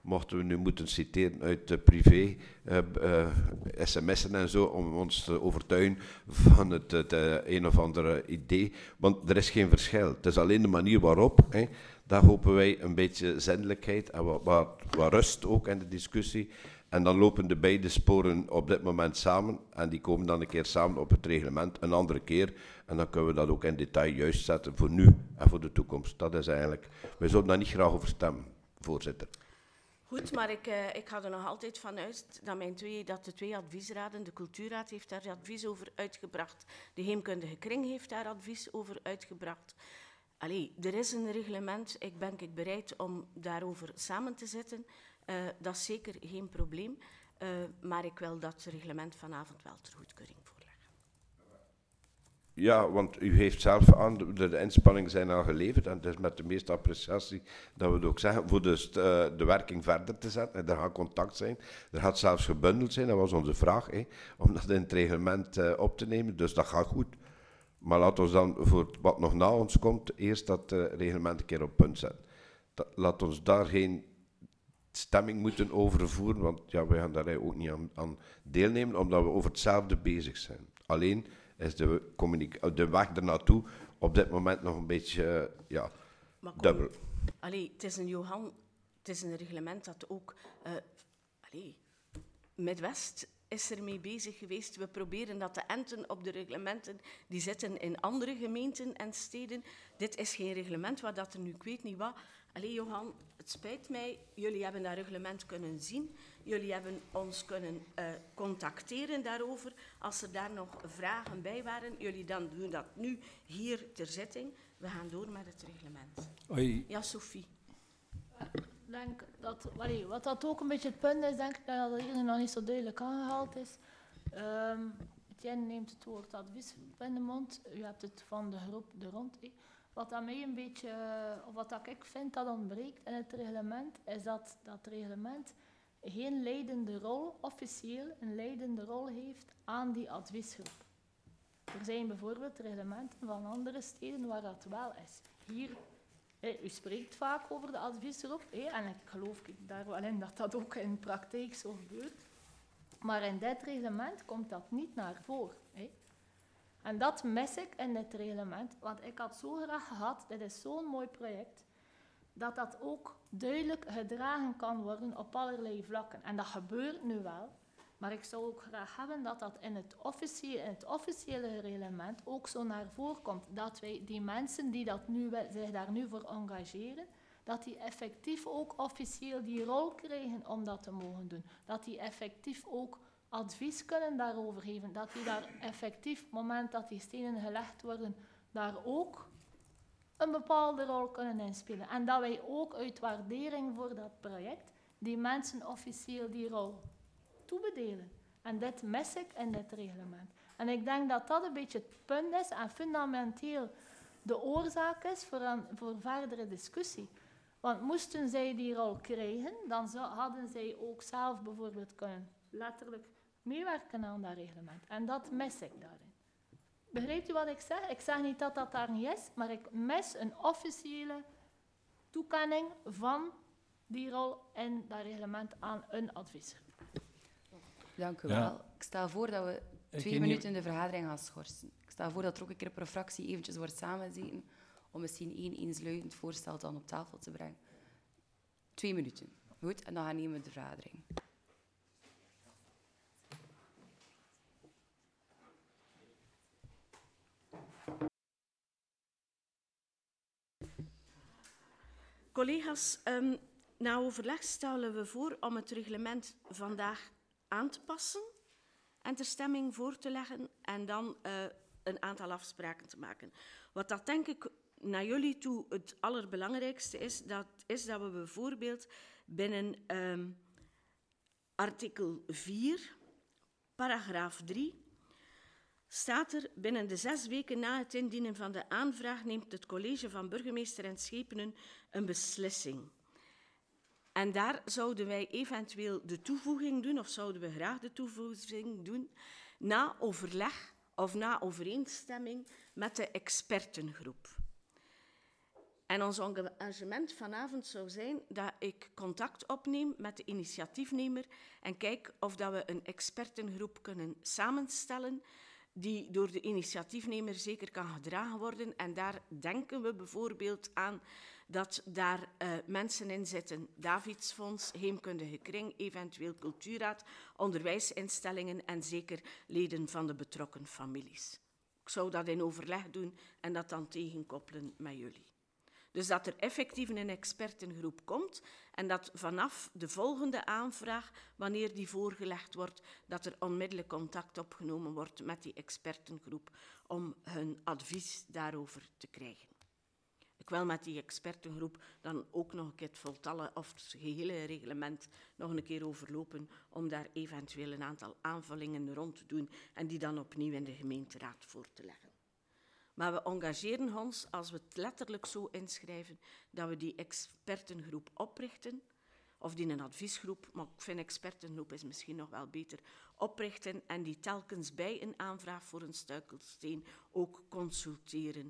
mochten we nu moeten citeren uit de privé, sms'en en zo, om ons te overtuigen van het een of andere idee. Want er is geen verschil. Het is alleen de manier waarop. Daar hopen wij een beetje zindelijkheid en wat rust ook in de discussie. En dan lopen de beide sporen op dit moment samen. En die komen dan een keer samen op het reglement, een andere keer. En dan kunnen we dat ook in detail juist zetten voor nu en voor de toekomst. Dat is eigenlijk... Wij zouden daar niet graag over stemmen, voorzitter. Goed, maar ik ga er nog altijd van uit dat de twee adviesraden, de Cultuurraad heeft daar advies over uitgebracht, de Heemkundige Kring heeft daar advies over uitgebracht. Allee, er is een reglement, ik ben bereid om daarover samen te zitten. Dat is zeker geen probleem, maar ik wil dat reglement vanavond wel ter goedkeuring voorleggen. Ja, want u heeft zelf aan, de inspanningen zijn al geleverd en het is met de meeste appreciatie dat we het ook zeggen, voor de werking verder te zetten. En er gaat contact zijn, er gaat zelfs gebundeld zijn, dat was onze vraag, om dat in het reglement op te nemen, dus dat gaat goed. Maar laten we dan voor wat nog na ons komt, eerst dat reglement een keer op punt zetten. Laat ons daar geen stemming moeten overvoeren, want ja, wij gaan daar ook niet aan deelnemen, omdat we over hetzelfde bezig zijn. Alleen is de weg ernaartoe op dit moment nog een beetje dubbel. Allee, het is een reglement dat ook... Midwest is ermee bezig geweest. We proberen dat te enten op de reglementen die zitten in andere gemeenten en steden. Dit is geen reglement wat dat er nu, ik weet niet wat... Allee, Johan, het spijt mij, jullie hebben dat reglement kunnen zien. Jullie hebben ons kunnen contacteren daarover. Als er daar nog vragen bij waren, jullie dan doen dat nu hier ter zitting. We gaan door met het reglement. Oei. Ja, Sophie. Ik denk dat, wat dat ook een beetje het punt is, denk ik dat het hier nog niet zo duidelijk aangehaald is. Etienne neemt het woord advies in de mond. U hebt het van de groep er rond. Wat aan mij een beetje, of wat ik vind dat ontbreekt in het reglement, is dat dat reglement geen leidende rol, officieel een leidende rol heeft aan die adviesgroep. Er zijn bijvoorbeeld reglementen van andere steden waar dat wel is. Hier, u spreekt vaak over de adviesgroep, en ik geloof daar wel in dat dat ook in de praktijk zo gebeurt. Maar in dit reglement komt dat niet naar voren. En dat mis ik in dit reglement, want ik had zo graag gehad, dit is zo'n mooi project, dat dat ook duidelijk gedragen kan worden op allerlei vlakken. En dat gebeurt nu wel, maar ik zou ook graag hebben dat dat in het officiële reglement ook zo naar voren komt. Dat wij die mensen die zich daar nu voor engageren, dat die effectief ook officieel die rol krijgen om dat te mogen doen. Dat die effectief ook advies kunnen daarover geven, dat die daar effectief, op het moment dat die stenen gelegd worden, daar ook een bepaalde rol kunnen inspelen. En dat wij ook uit waardering voor dat project die mensen officieel die rol toebedelen. En dit mis ik in dit reglement. En ik denk dat dat een beetje het punt is en fundamenteel de oorzaak is voor verdere discussie. Want moesten zij die rol krijgen, dan hadden zij ook zelf bijvoorbeeld kunnen letterlijk meewerken aan dat reglement. En dat mis ik daarin. Begrijpt u wat ik zeg? Ik zeg niet dat dat daar niet is, maar ik mis een officiële toekenning van die rol in dat reglement aan een adviesgroep. Dank u wel. Ik stel voor dat we 2 minuten de vergadering gaan schorsen. Ik stel voor dat er ook een keer per fractie eventjes wordt samenzeten om misschien één eensluidend voorstel dan op tafel te brengen. 2 minuten. Goed, en dan gaan we de vergadering. Collega's, na overleg stellen we voor om het reglement vandaag aan te passen en ter stemming voor te leggen en dan een aantal afspraken te maken. Wat dat denk ik naar jullie toe het allerbelangrijkste is dat we bijvoorbeeld binnen artikel 4, paragraaf 3, staat er: binnen de 6 weken na het indienen van de aanvraag neemt het college van burgemeester en schepenen een beslissing. En daar zouden wij eventueel de toevoeging doen, of zouden we graag de toevoeging doen, na overleg of na overeenstemming met de expertengroep. En ons engagement vanavond zou zijn dat ik contact opneem met de initiatiefnemer en kijk of dat we een expertengroep kunnen samenstellen die door de initiatiefnemer zeker kan gedragen worden. En daar denken we bijvoorbeeld aan dat daar mensen in zitten. Davidsfonds, Heemkundige Kring, eventueel Cultuurraad, onderwijsinstellingen en zeker leden van de betrokken families. Ik zou dat in overleg doen en dat dan tegenkoppelen met jullie. Dus dat er effectief een expertengroep komt en dat vanaf de volgende aanvraag, wanneer die voorgelegd wordt, dat er onmiddellijk contact opgenomen wordt met die expertengroep om hun advies daarover te krijgen. Ik wil met die expertengroep dan ook nog een keer het voltallen of het gehele reglement nog een keer overlopen om daar eventueel een aantal aanvullingen rond te doen en die dan opnieuw in de gemeenteraad voor te leggen. Maar we engageren ons, als we het letterlijk zo inschrijven, dat we die expertengroep oprichten, of die een adviesgroep, maar ik vind expertengroep is misschien nog wel beter, oprichten en die telkens bij een aanvraag voor een struikelsteen ook consulteren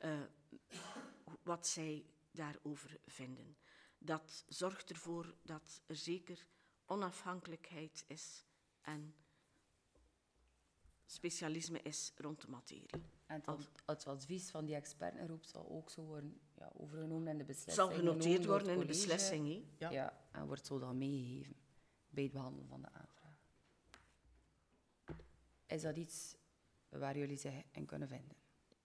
wat zij daarover vinden. Dat zorgt ervoor dat er zeker onafhankelijkheid is en specialisme is rond de materie. En het advies van die expertengroep zal ook zo worden overgenomen in de beslissing. Zal genoteerd worden in de beslissing, hè? Ja, en wordt zo dan meegegeven bij het behandelen van de aanvraag. Is dat iets waar jullie zich in kunnen vinden?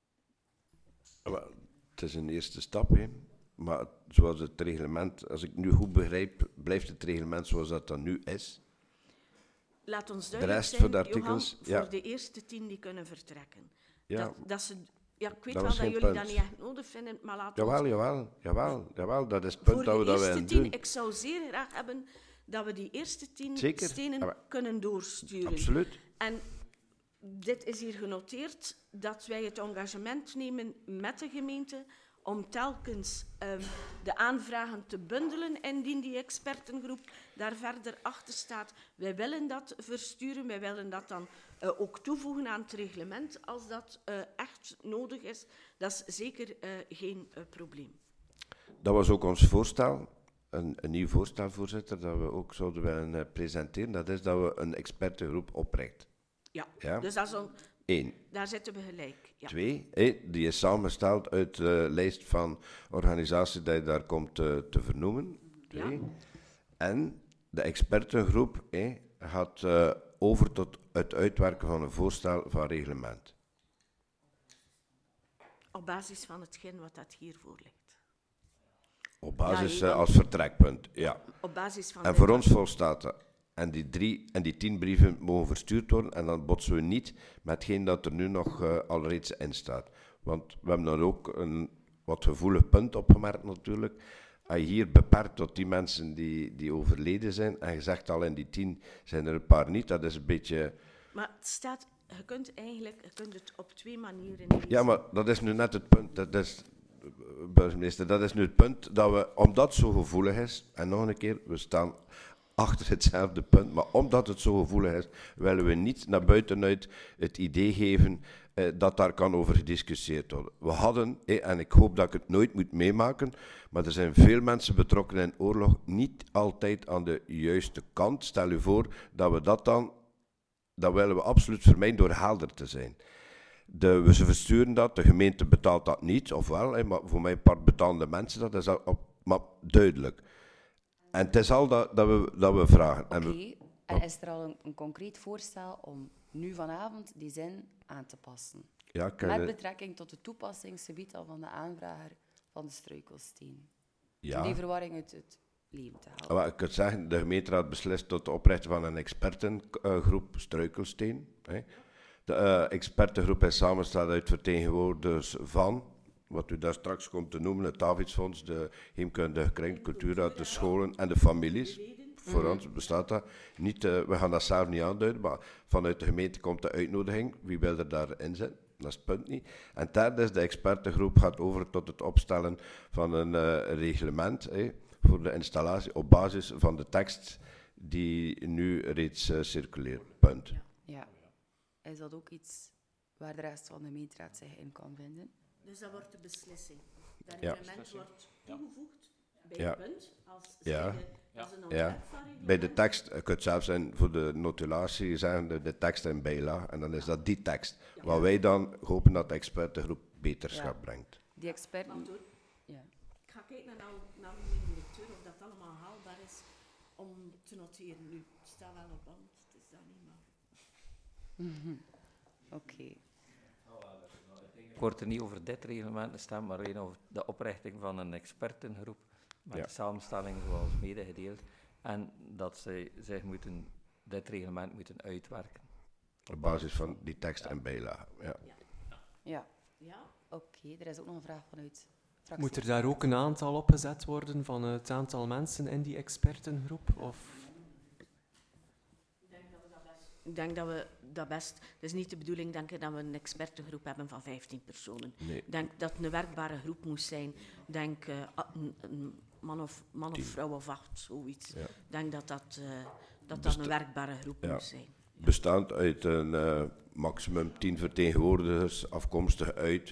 Het is een eerste stap, hè. Maar zoals het reglement, als ik nu goed begrijp, blijft het reglement zoals dat dan nu is. Laat ons De duidelijk rest zijn, van de artikels, Johan, voor de eerste 10 die kunnen vertrekken. Ja, dat ik weet dat wel was dat geen jullie punt. dat niet echt nodig vinden, maar laat ons... Jawel, dat is het punt dat we dat willen doen. Voor de eerste 10, ik zou zeer graag hebben dat we die eerste 10 stenen kunnen doorsturen. Absoluut. En dit is hier genoteerd, dat wij het engagement nemen met de gemeente om telkens de aanvragen te bundelen indien die expertengroep daar verder achter staat. Wij willen dat versturen, wij willen dat dan ook toevoegen aan het reglement als dat echt nodig is. Dat is zeker geen probleem. Dat was ook ons voorstel, een nieuw voorstel, voorzitter, dat we ook zouden willen presenteren. Dat is dat we een expertengroep oprichten. Ja, dus dat is al... 1. Daar zitten we gelijk. Ja. 2, die is samengesteld uit de lijst van organisaties die je daar komt te vernoemen. 2. Ja. En de expertengroep gaat over tot het uitwerken van een voorstel van reglement. Op basis van hetgeen wat dat hiervoor ligt. Op basis als vertrekpunt, ja. Op basis van en voor ons volstaat dat. En die 10 brieven mogen verstuurd worden en dan botsen we niet met hetgeen dat er nu nog alreeds in staat. Want we hebben dan ook een wat gevoelig punt opgemerkt natuurlijk. Als je hier beperkt tot die mensen die overleden zijn, en je zegt al in die 10 zijn er een paar niet, dat is een beetje... Maar het staat, je kunt het op 2 manieren lezen. Ja, maar dat is nu net het punt. Dat is, burgemeester, dat is nu het punt dat we, omdat het zo gevoelig is, en nog een keer, we staan achter hetzelfde punt, maar omdat het zo gevoelig is, willen we niet naar buitenuit het idee geven dat daar kan over gediscussieerd worden. We hadden, en ik hoop dat ik het nooit moet meemaken, maar er zijn veel mensen betrokken in oorlog, niet altijd aan de juiste kant. Stel u voor dat we dat willen we absoluut vermijden door helder te zijn. We versturen dat, de gemeente betaalt dat niet, of wel, maar voor mijn part betalen de mensen dat, is maar duidelijk. En het is al dat we vragen. Oké, en is er al een concreet voorstel om nu vanavond die zin aan te passen? Ja, met betrekking tot de toepassingsgebied al van de aanvrager van de struikelsteen. Ja. Om die verwarring uit het leven te halen. Maar ik kan zeggen, de gemeenteraad beslist tot de oprichting van een expertengroep struikelsteen. De expertengroep is samengesteld uit vertegenwoordigers van, wat u daar straks komt te noemen, het Davidsfonds, de Heemkundige Kring, Cultuurraad, de scholen en de families. Voor ons bestaat dat niet. We gaan dat zelf niet aanduiden, maar vanuit de gemeente komt de uitnodiging. Wie wil er daarin zitten? Dat is het punt niet. En derde is, de expertengroep gaat over tot het opstellen van een reglement voor de installatie op basis van de tekst die nu reeds circuleert. Punt. Ja. Is dat ook iets waar de rest van de gemeenteraad zich in kan vinden? Dus dat wordt de beslissing. Dat Ja. reglement wordt toegevoegd bij Ja. het punt als Ja. zijnde, dat is een Ja. ontwerp van reglement. Bij de tekst, je kunt zelfs voor de notulatie zeggen de tekst in bijlage, en dan is dat die tekst. Waar wij dan hopen dat de expertengroep beterschap brengt. Die expert... Wacht hoor. Ja. Ik ga kijken naar mijn directeur of dat allemaal haalbaar is om te noteren. Nu, het staat wel op band, het is dat niet, maar... Oké. Ik word er niet over dit reglement gestemd, maar alleen over de oprichting van een expertengroep met Ja. de samenstelling zoals medegedeeld. En dat zij zich dit reglement moeten uitwerken. Op basis van die tekst en bijlage. Ja. Ja. Ja. Oké, er is ook nog een vraag vanuit fractie. Moet er daar ook een aantal opgezet worden van het aantal mensen in die expertengroep? Of... Ik denk dat we dat best... Het is niet de bedoeling, denk ik, dat we een expertengroep hebben van 15 personen. Nee. Ik denk dat het een werkbare groep moest zijn. Ik denk een man of vrouw of 8, zoiets. Ja. Ik denk dat een werkbare groep Ja. moest zijn. Bestaand uit een maximum 10 vertegenwoordigers, afkomstig uit...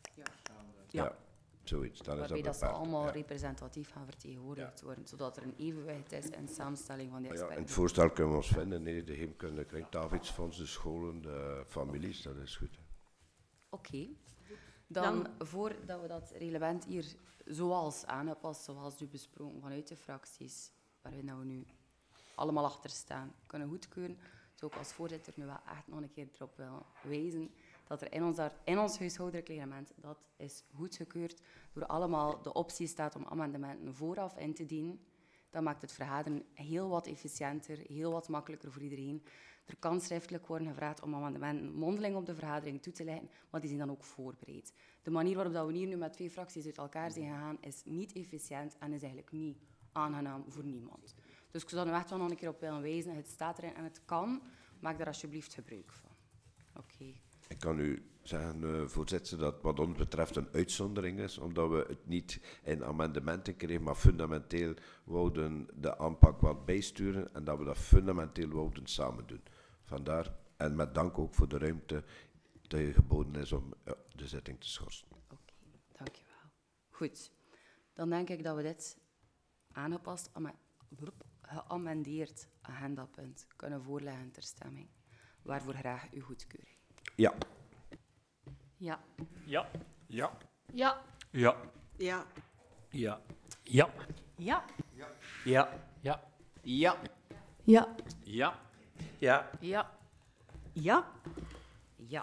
Ja, zoiets. Dan is Waarbij dat ze beperkt. allemaal Ja. representatief gaan vertegenwoordigd worden, zodat er een evenwicht is in de samenstelling van die Ja, experten. in het voorstel kunnen we ons vinden. Nee, de Heemkunde, Kring, Davidsfonds, de scholen, de families, dat is goed. Oké. Dan, voordat we dat reglement hier zoals aangepast, zoals u besproken vanuit de fracties, waarin we nu allemaal achter staan, kunnen goedkeuren, zou ik als voorzitter nu wel echt nog een keer erop willen wijzen dat er in ons huishoudelijk reglement, dat is goedgekeurd, door allemaal de optie staat om amendementen vooraf in te dienen. Dat maakt het vergaderen heel wat efficiënter, heel wat makkelijker voor iedereen. Er kan schriftelijk worden gevraagd om amendementen mondeling op de vergadering toe te leggen, maar die zijn dan ook voorbereid. De manier waarop dat we hier nu met 2 fracties uit elkaar zijn gegaan, is niet efficiënt en is eigenlijk niet aangenaam voor niemand. Dus ik zou er echt wel nog een keer op willen wijzen. Het staat erin en het kan. Maak daar alsjeblieft gebruik van. Oké. Ik kan u zeggen, voorzitter, dat wat ons betreft een uitzondering is, omdat we het niet in amendementen kregen, maar fundamenteel wouden de aanpak wat bijsturen en dat we dat fundamenteel wouden samen doen. Vandaar, en met dank ook voor de ruimte die geboden is om de zitting te schorsen. Oké, dankjewel. Goed, dan denk ik dat we dit aangepast, geamendeerd agendapunt kunnen voorleggen ter stemming. Waarvoor graag uw goedkeuring. Ja. Ja. Ja. Ja. Ja. Ja. Ja. Ja. Ja. Ja. Ja. Ja. Ja. Ja. Ja. Ja. Ja. Ja. Ja.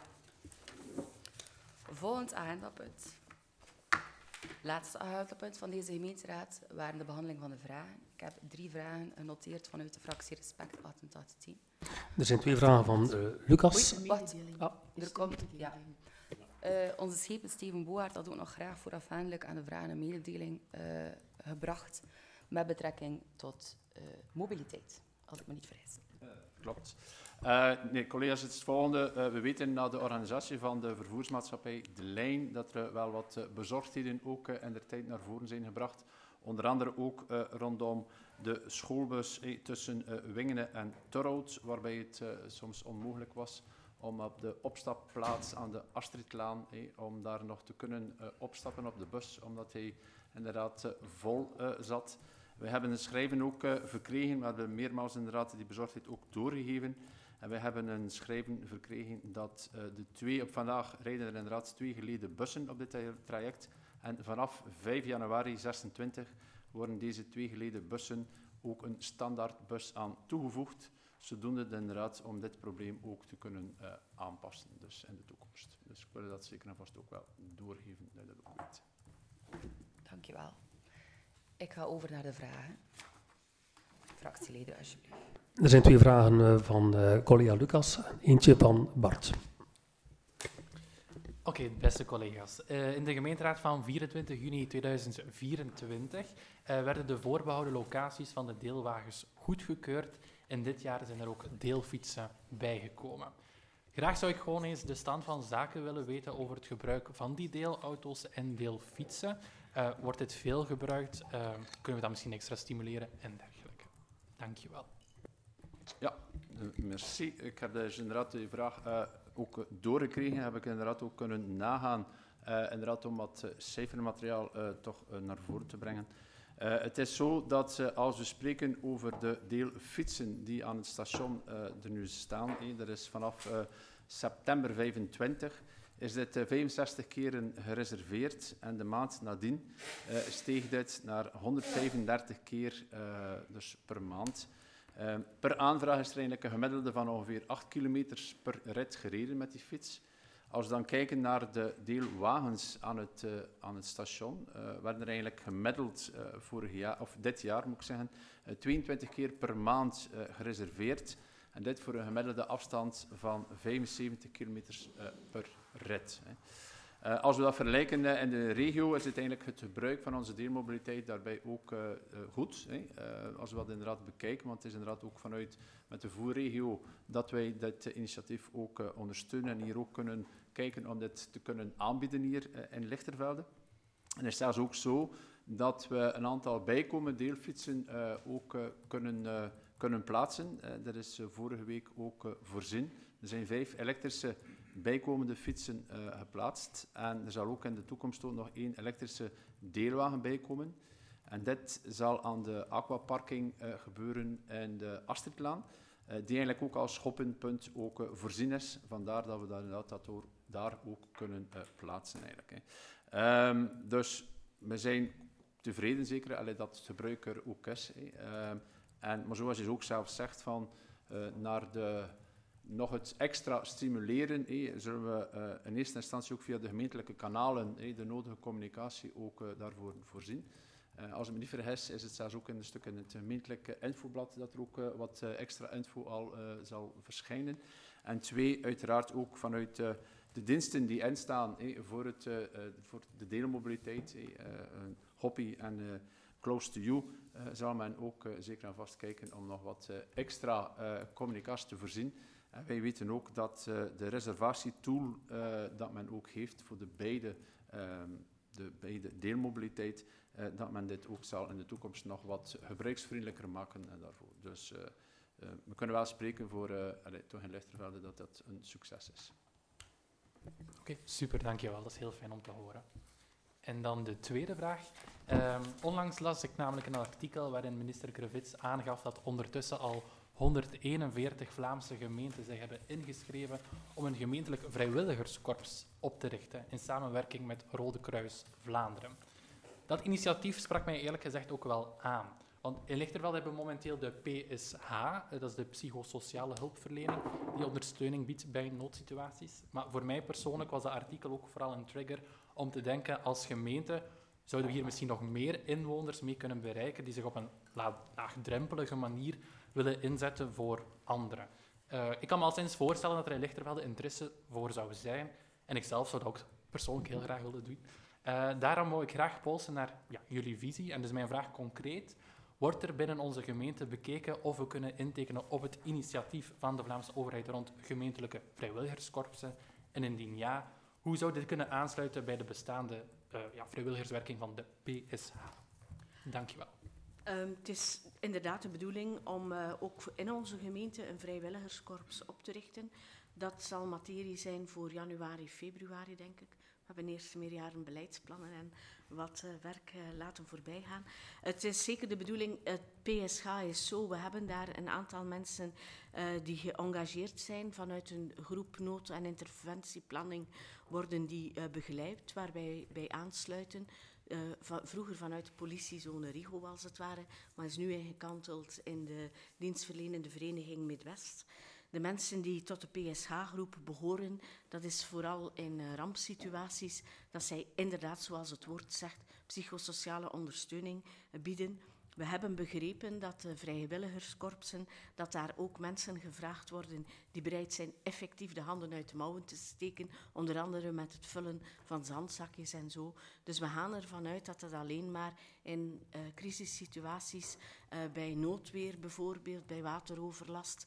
Volgend agendapunt. Laatste agendapunt van deze gemeenteraad waren de behandeling van de vragen. Ik heb 3 vragen genoteerd vanuit de fractie Respect 8810. Er zijn 2 vragen van Lucas. Oei, wacht. Er komt, ja. Onze schepen Steven Boaert had ook nog graag voorafgaandelijk aan de vragen een mededeling gebracht met betrekking tot mobiliteit, als ik me niet vergis. Klopt. Nee, collega's, het is het volgende. We weten na de organisatie van de vervoersmaatschappij De Lijn dat er wel wat bezorgdheden ook in de tijd naar voren zijn gebracht. Onder andere ook rondom de schoolbus tussen Wingenen en Torhout, waarbij het soms onmogelijk was om op de opstapplaats aan de Astridlaan, om daar nog te kunnen opstappen op de bus, omdat hij inderdaad vol zat. We hebben een schrijven ook verkregen, we hebben meermaals inderdaad die bezorgdheid ook doorgegeven. En we hebben een schrijven verkregen dat op vandaag rijden er inderdaad 2 gelede bussen op dit traject. En vanaf 5 januari 26 worden deze 2 gelede bussen ook een standaardbus aan toegevoegd, zodoende inderdaad om dit probleem ook te kunnen aanpassen dus in de toekomst. Dus ik wil dat zeker en vast ook wel doorgeven, dat je dat ook weet. Dankjewel. Ik ga over naar de vragen. Fractieleden, alsjeblieft. Er zijn 2 vragen van collega Lucas en eentje van Bart. Oké, beste collega's. In de gemeenteraad van 24 juni 2024 werden de voorbehouden locaties van de deelwagens goedgekeurd. En dit jaar zijn er ook deelfietsen bijgekomen. Graag zou ik gewoon eens de stand van zaken willen weten over het gebruik van die deelauto's en deelfietsen. Wordt dit veel gebruikt? Kunnen we dat misschien extra stimuleren en dergelijke? Dank je wel. Ja, merci. Ik heb dus inderdaad die vraag ook doorgekregen. Heb ik inderdaad ook kunnen nagaan Inderdaad, om wat cijfermateriaal toch naar voren te brengen. Het is zo dat als we spreken over de deelfietsen die aan het station er nu staan, dat is vanaf september 25, is dit 65 keren gereserveerd en de maand nadien steeg dit naar 135 keer dus per maand. Per aanvraag is er eigenlijk een gemiddelde van ongeveer 8 kilometers per rit gereden met die fiets. Als we dan kijken naar de deelwagens aan het station, werden er eigenlijk gemiddeld vorig jaar, of dit jaar moet ik zeggen, 22 keer per maand gereserveerd. En dit voor een gemiddelde afstand van 75 kilometers per rit. Als we dat vergelijken in de regio, is het eigenlijk het gebruik van onze deelmobiliteit daarbij ook goed. Als we dat inderdaad bekijken, want het is inderdaad ook vanuit met de voerregio dat wij dit initiatief ook ondersteunen en hier ook kunnen kijken om dit te kunnen aanbieden hier in Lichtervelde. En het is zelfs ook zo dat we een aantal bijkomende deelfietsen ook kunnen plaatsen. Dat is vorige week ook voorzien. Er zijn 5 elektrische bijkomende fietsen geplaatst. En er zal ook in de toekomst ook nog 1 elektrische deelwagen bijkomen. En dit zal aan de aquaparking gebeuren in de Astridlaan, die eigenlijk ook als schoppenpunt ook voorzien is. Vandaar dat we dat inderdaad daar ook kunnen plaatsen eigenlijk. Dus we zijn tevreden zeker dat het gebruik er ook is. Maar zoals je ook zelf zegt, van, naar nog het extra stimuleren, zullen we in eerste instantie ook via de gemeentelijke kanalen de nodige communicatie ook daarvoor voorzien. Als ik me niet vergis, is het zelfs ook in een stuk in het gemeentelijke infoblad dat er ook wat extra info al zal verschijnen. En 2, uiteraard ook vanuit de diensten die instaan voor de deelmobiliteit, Hoppy en Close to You, zal men ook zeker aan vast kijken om nog wat extra communicatie te voorzien. En wij weten ook dat de reservatietool dat men ook heeft voor de beide deelmobiliteit, dat men dit ook zal in de toekomst nog wat gebruiksvriendelijker maken daarvoor. Dus we kunnen wel spreken voor toch in Lichtervelde dat dat een succes is. Oké, super, dankjewel. Dat is heel fijn om te horen. En dan de tweede vraag. Onlangs las ik namelijk een artikel waarin minister Krevits aangaf dat ondertussen al 141 Vlaamse gemeenten zich hebben ingeschreven om een gemeentelijk vrijwilligerskorps op te richten in samenwerking met Rode Kruis Vlaanderen. Dat initiatief sprak mij eerlijk gezegd ook wel aan. Want in Lichtervelde hebben we momenteel de PSH, dat is de psychosociale hulpverlening, die ondersteuning biedt bij noodsituaties. Maar voor mij persoonlijk was dat artikel ook vooral een trigger om te denken, als gemeente zouden we hier misschien nog meer inwoners mee kunnen bereiken die zich op een laagdrempelige manier willen inzetten voor anderen. Ik kan me al sinds voorstellen dat er in Lichtervelde interesse voor zou zijn. En ik zelf zou dat ook persoonlijk heel graag willen doen. Daarom wou ik graag polsen naar jullie visie. En dus mijn vraag concreet. Wordt er binnen onze gemeente bekeken of we kunnen intekenen op het initiatief van de Vlaamse overheid rond gemeentelijke vrijwilligerskorpsen? En indien ja, hoe zou dit kunnen aansluiten bij de bestaande vrijwilligerswerking van de PSH? Dank je wel. Het is inderdaad de bedoeling om ook in onze gemeente een vrijwilligerskorps op te richten. Dat zal materie zijn voor januari, februari, denk ik. We hebben eerst meerjaren beleidsplannen en wat werk laten voorbijgaan. Het is zeker de bedoeling, het PSH is zo, we hebben daar een aantal mensen die geëngageerd zijn. Vanuit een groep nood- en interventieplanning worden die begeleid, waarbij bij aansluiten. Vroeger vanuit de politiezone Rigo als het ware, maar is nu ingekanteld in de dienstverlenende vereniging Midwest. De mensen die tot de PSH-groep behoren, dat is vooral in rampsituaties, dat zij inderdaad, zoals het woord zegt, psychosociale ondersteuning bieden. We hebben begrepen dat de vrijwilligerskorpsen, dat daar ook mensen gevraagd worden die bereid zijn effectief de handen uit de mouwen te steken, onder andere met het vullen van zandzakjes en zo. Dus we gaan ervan uit dat het alleen maar in crisissituaties, bij noodweer bijvoorbeeld, bij wateroverlast,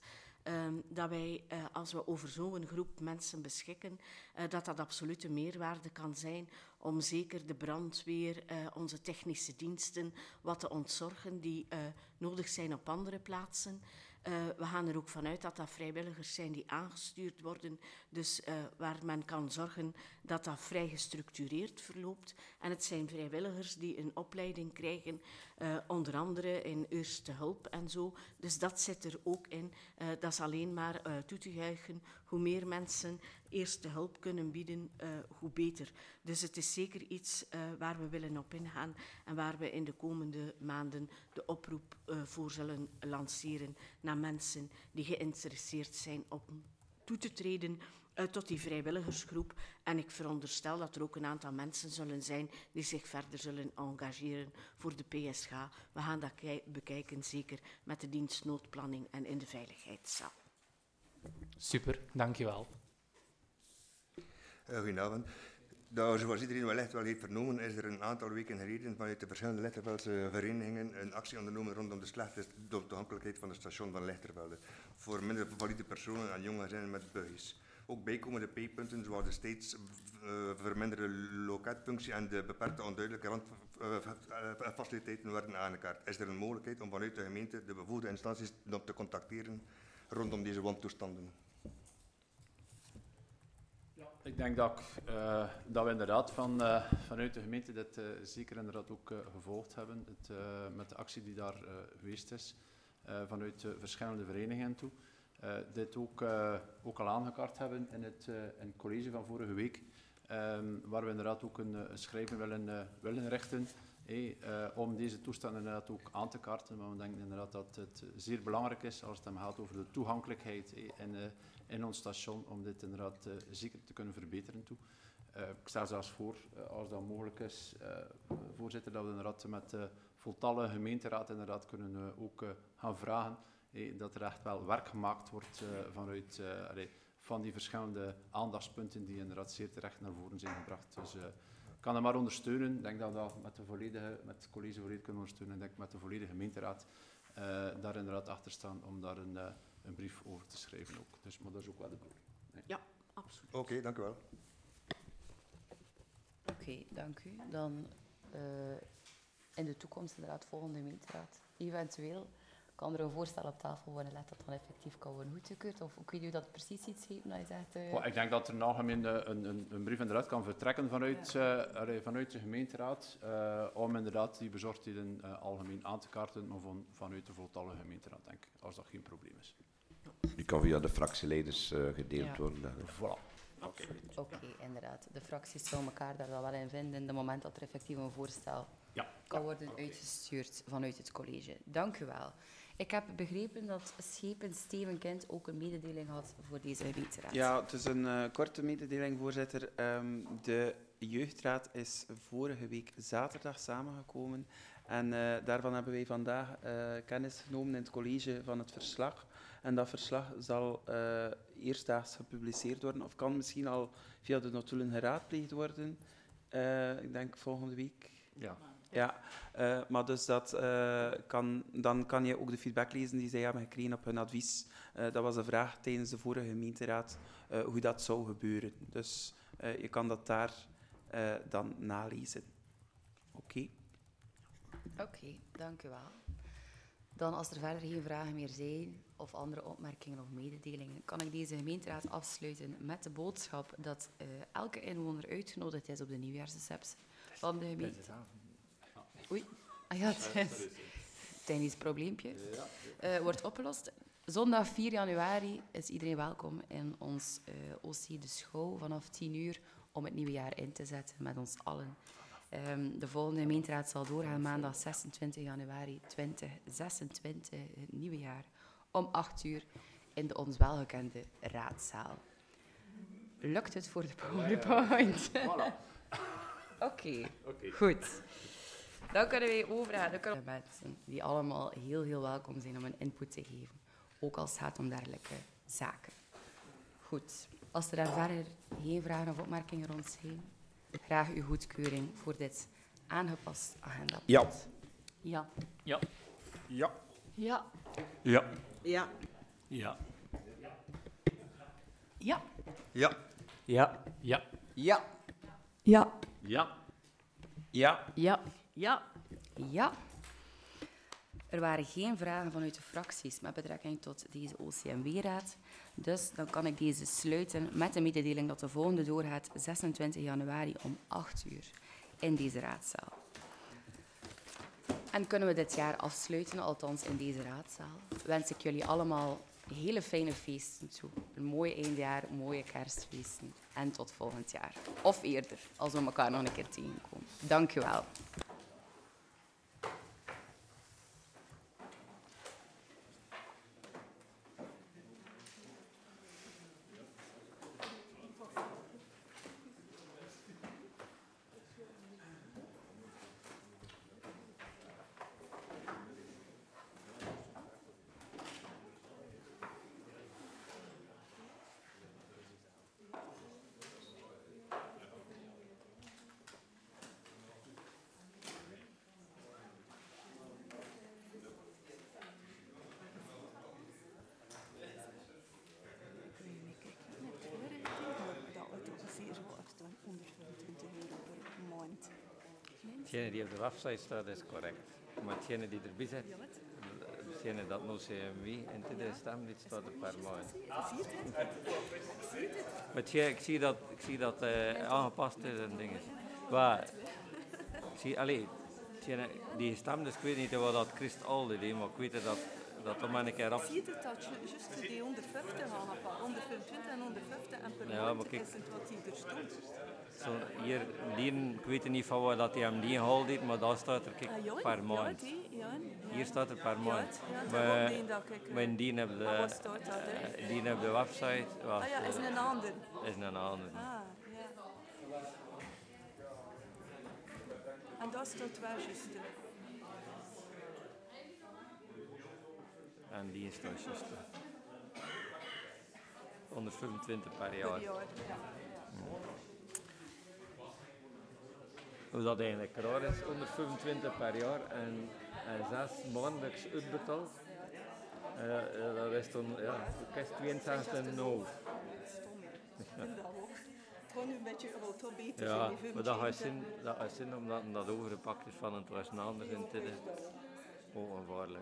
dat wij, als we over zo'n groep mensen beschikken, dat absoluut een meerwaarde kan zijn om zeker de brandweer, onze technische diensten, wat te ontzorgen die nodig zijn op andere plaatsen. We gaan er ook vanuit dat dat vrijwilligers zijn die aangestuurd worden, dus waar men kan zorgen dat dat vrij gestructureerd verloopt. En het zijn vrijwilligers die een opleiding krijgen, onder andere in eerste hulp en zo. Dus dat zit er ook in. Dat is alleen maar toe te juichen. Hoe meer mensen eerste hulp kunnen bieden, hoe beter. Dus het is zeker iets waar we willen op ingaan en waar we in de komende maanden de oproep voor zullen lanceren naar mensen die geïnteresseerd zijn om toe te treden tot die vrijwilligersgroep. En ik veronderstel dat er ook een aantal mensen zullen zijn die zich verder zullen engageren voor de PSG. We gaan dat bekijken, zeker met de dienst noodplanning en in de veiligheidszaal. Super, dankjewel. Goedenavond. Zoals iedereen wellicht wel heeft vernomen, is er een aantal weken geleden vanuit de verschillende Lichtervelse verenigingen een actie ondernomen rondom de slechte toegankelijkheid van het station van Lichtervelde voor minder valide personen en jonge gezinnen met buggies. Ook bijkomende pijpunten zoals de steeds verminderde loketfunctie en de beperkte onduidelijke randfaciliteiten werden aangekaart. Is er een mogelijkheid om vanuit de gemeente de bevoegde instanties te contacteren rondom deze wantoestanden? Ik denk dat we inderdaad vanuit de gemeente dit zeker inderdaad ook gevolgd hebben, met de actie die daar geweest is, vanuit verschillende verenigingen toe. Dit ook al aangekaart hebben in het college van vorige week, waar we inderdaad ook een schrijven willen richten, om deze toestanden inderdaad ook aan te kaarten. Maar we denken inderdaad dat het zeer belangrijk is als het gaat over de toegankelijkheid in ons station, om dit inderdaad zeker te kunnen verbeteren toe. Ik stel zelfs voor, als dat mogelijk is, voorzitter, dat we inderdaad met de voltallige gemeenteraad inderdaad kunnen ook gaan vragen dat er echt wel werk gemaakt wordt van die verschillende aandachtspunten die inderdaad zeer terecht naar voren zijn gebracht. Dus ik kan dat maar ondersteunen. Ik denk dat we dat met het college volledig kunnen ondersteunen. Ik denk met de volledige gemeenteraad daar inderdaad achter staan om daar een brief over te schrijven ook. Dus, maar dat is ook wel de bedoeling. Nee. Ja, absoluut. Oké, dank u wel. Oké, dank u. Dan in de toekomst inderdaad volgende gemeenteraad. Eventueel kan er een voorstel op tafel worden gelegd dat dan effectief kan worden goedgekeurd? Of kun je dat precies iets geven dat je zegt... Ik denk dat er in algemeen een brief inderdaad kan vertrekken vanuit de gemeenteraad, om inderdaad die bezorgdheden algemeen aan te kaarten, maar vanuit de voltallige gemeenteraad, denk ik, als dat geen probleem is. Die kan via de fractieleiders gedeeld worden. Voilà. Oké, inderdaad. De fracties zullen elkaar daar wel in vinden, op het moment dat er effectief een voorstel kan worden uitgestuurd vanuit het college. Dank u wel. Ik heb begrepen dat Schepen Steven Kind ook een mededeling had voor deze gemeenteraad. Ja, het is een korte mededeling, voorzitter. De jeugdraad is vorige week zaterdag samengekomen en daarvan hebben wij vandaag kennis genomen in het college van het verslag. En dat verslag zal eerstdaags gepubliceerd worden, of kan misschien al via de notulen geraadpleegd worden. Ik denk volgende week. Ja, maar dus dan kan je ook de feedback lezen die zij hebben gekregen op hun advies. Dat was een vraag tijdens de vorige gemeenteraad, hoe dat zou gebeuren. Dus je kan dat daar dan nalezen. Oké, dank u wel. Dan, als er verder geen vragen meer zijn, of andere opmerkingen of mededelingen, kan ik deze gemeenteraad afsluiten met de boodschap dat elke inwoner uitgenodigd is op de nieuwjaarsreceptie van de gemeente. Oei, het is een technisch probleempje. Wordt opgelost. Zondag 4 januari is iedereen welkom in ons OC De Schouw vanaf 10 uur om het nieuwe jaar in te zetten met ons allen. De volgende gemeenteraad zal doorgaan maandag 26 januari 2026, het nieuwe jaar, om 8 uur in de ons welgekende raadzaal. Lukt het voor de PowerPoint? Oké, goed. Dan kunnen wij overgaan. Dan kunnen mensen die allemaal heel welkom zijn om een input te geven. Ook als het gaat om dergelijke zaken. Goed. Als er daar verder geen vragen of opmerkingen rond zijn, graag uw goedkeuring voor dit aangepast agenda. Ja. Ja. Ja. Ja. Ja. Ja. Ja. Ja. Ja. Ja. Ja. Ja. Ja. Ja. Ja. Ja. Ja. Ja. Ja. Er waren geen vragen vanuit de fracties met betrekking tot deze OCMW-raad. Dus dan kan ik deze sluiten met de mededeling dat de volgende doorgaat 26 januari om 8 uur in deze raadzaal. En kunnen we dit jaar afsluiten, althans in deze raadzaal. Wens ik jullie allemaal hele fijne feesten toe. Een mooi eindjaar, mooie kerstfeesten. En tot volgend jaar. Of eerder, als we elkaar nog een keer tegenkomen. Dank u wel. Hetgene die op de website staat is correct. Maar hetgene die erbij zit, hetgene dat no CMW in de stemlid staat er per maand. Maar ik zie dat aangepast is en dingen. Maar ik zie, die stemlid, ik weet niet wat dat Christ Alde deed, maar ik weet dat om een keer af. Zie je dat je juist die 150 aanpakt, 125 en 150 en per maand is het wat die er stond. Zo, hier, ik weet niet van waar dat hij hem die gehaald heeft, maar daar staat er per maand. Hier staat er per maand. Maar die hebben de website. Ah ja, is een ander. Is een ander. Ah, ja. En dat staat wel juist. En die is toch juist. 125 per jaar. Hoe dat eigenlijk raar is, 125 per jaar en 6 maandelijks uitbetaald. Dat is dan, kist 62,5. Gewoon een beetje foto beter. Ja, maar dat gaat zin omdat dat overgepakt is van het was een ander in het ongevaarlijk.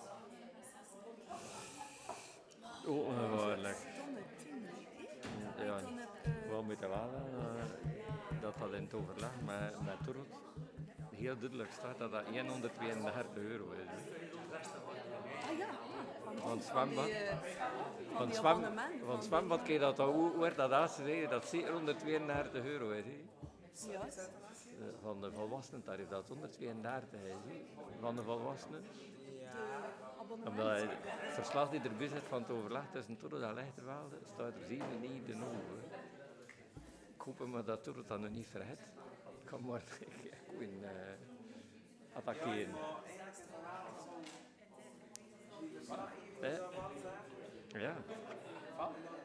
Ongevaarlijk. Ja, wel moeten wel dat in het overleg met Torot heel duidelijk staat dat dat 132 euro is. Ah ja, van het zwembad. Van het zwembad kun je dat al hoort dat als ze zeggen dat zeker 132 euro is. Ja. Van de volwassenen tarief dat 132 is. Van de volwassenen. Omdat het verslag die erbij zit van het overleg tussen Torot en Lichtervelde staat er 97 euro. Ik hoop maar dat Torot dat nog niet vergeet. Ik kan maar gewoon attackeren. Ja.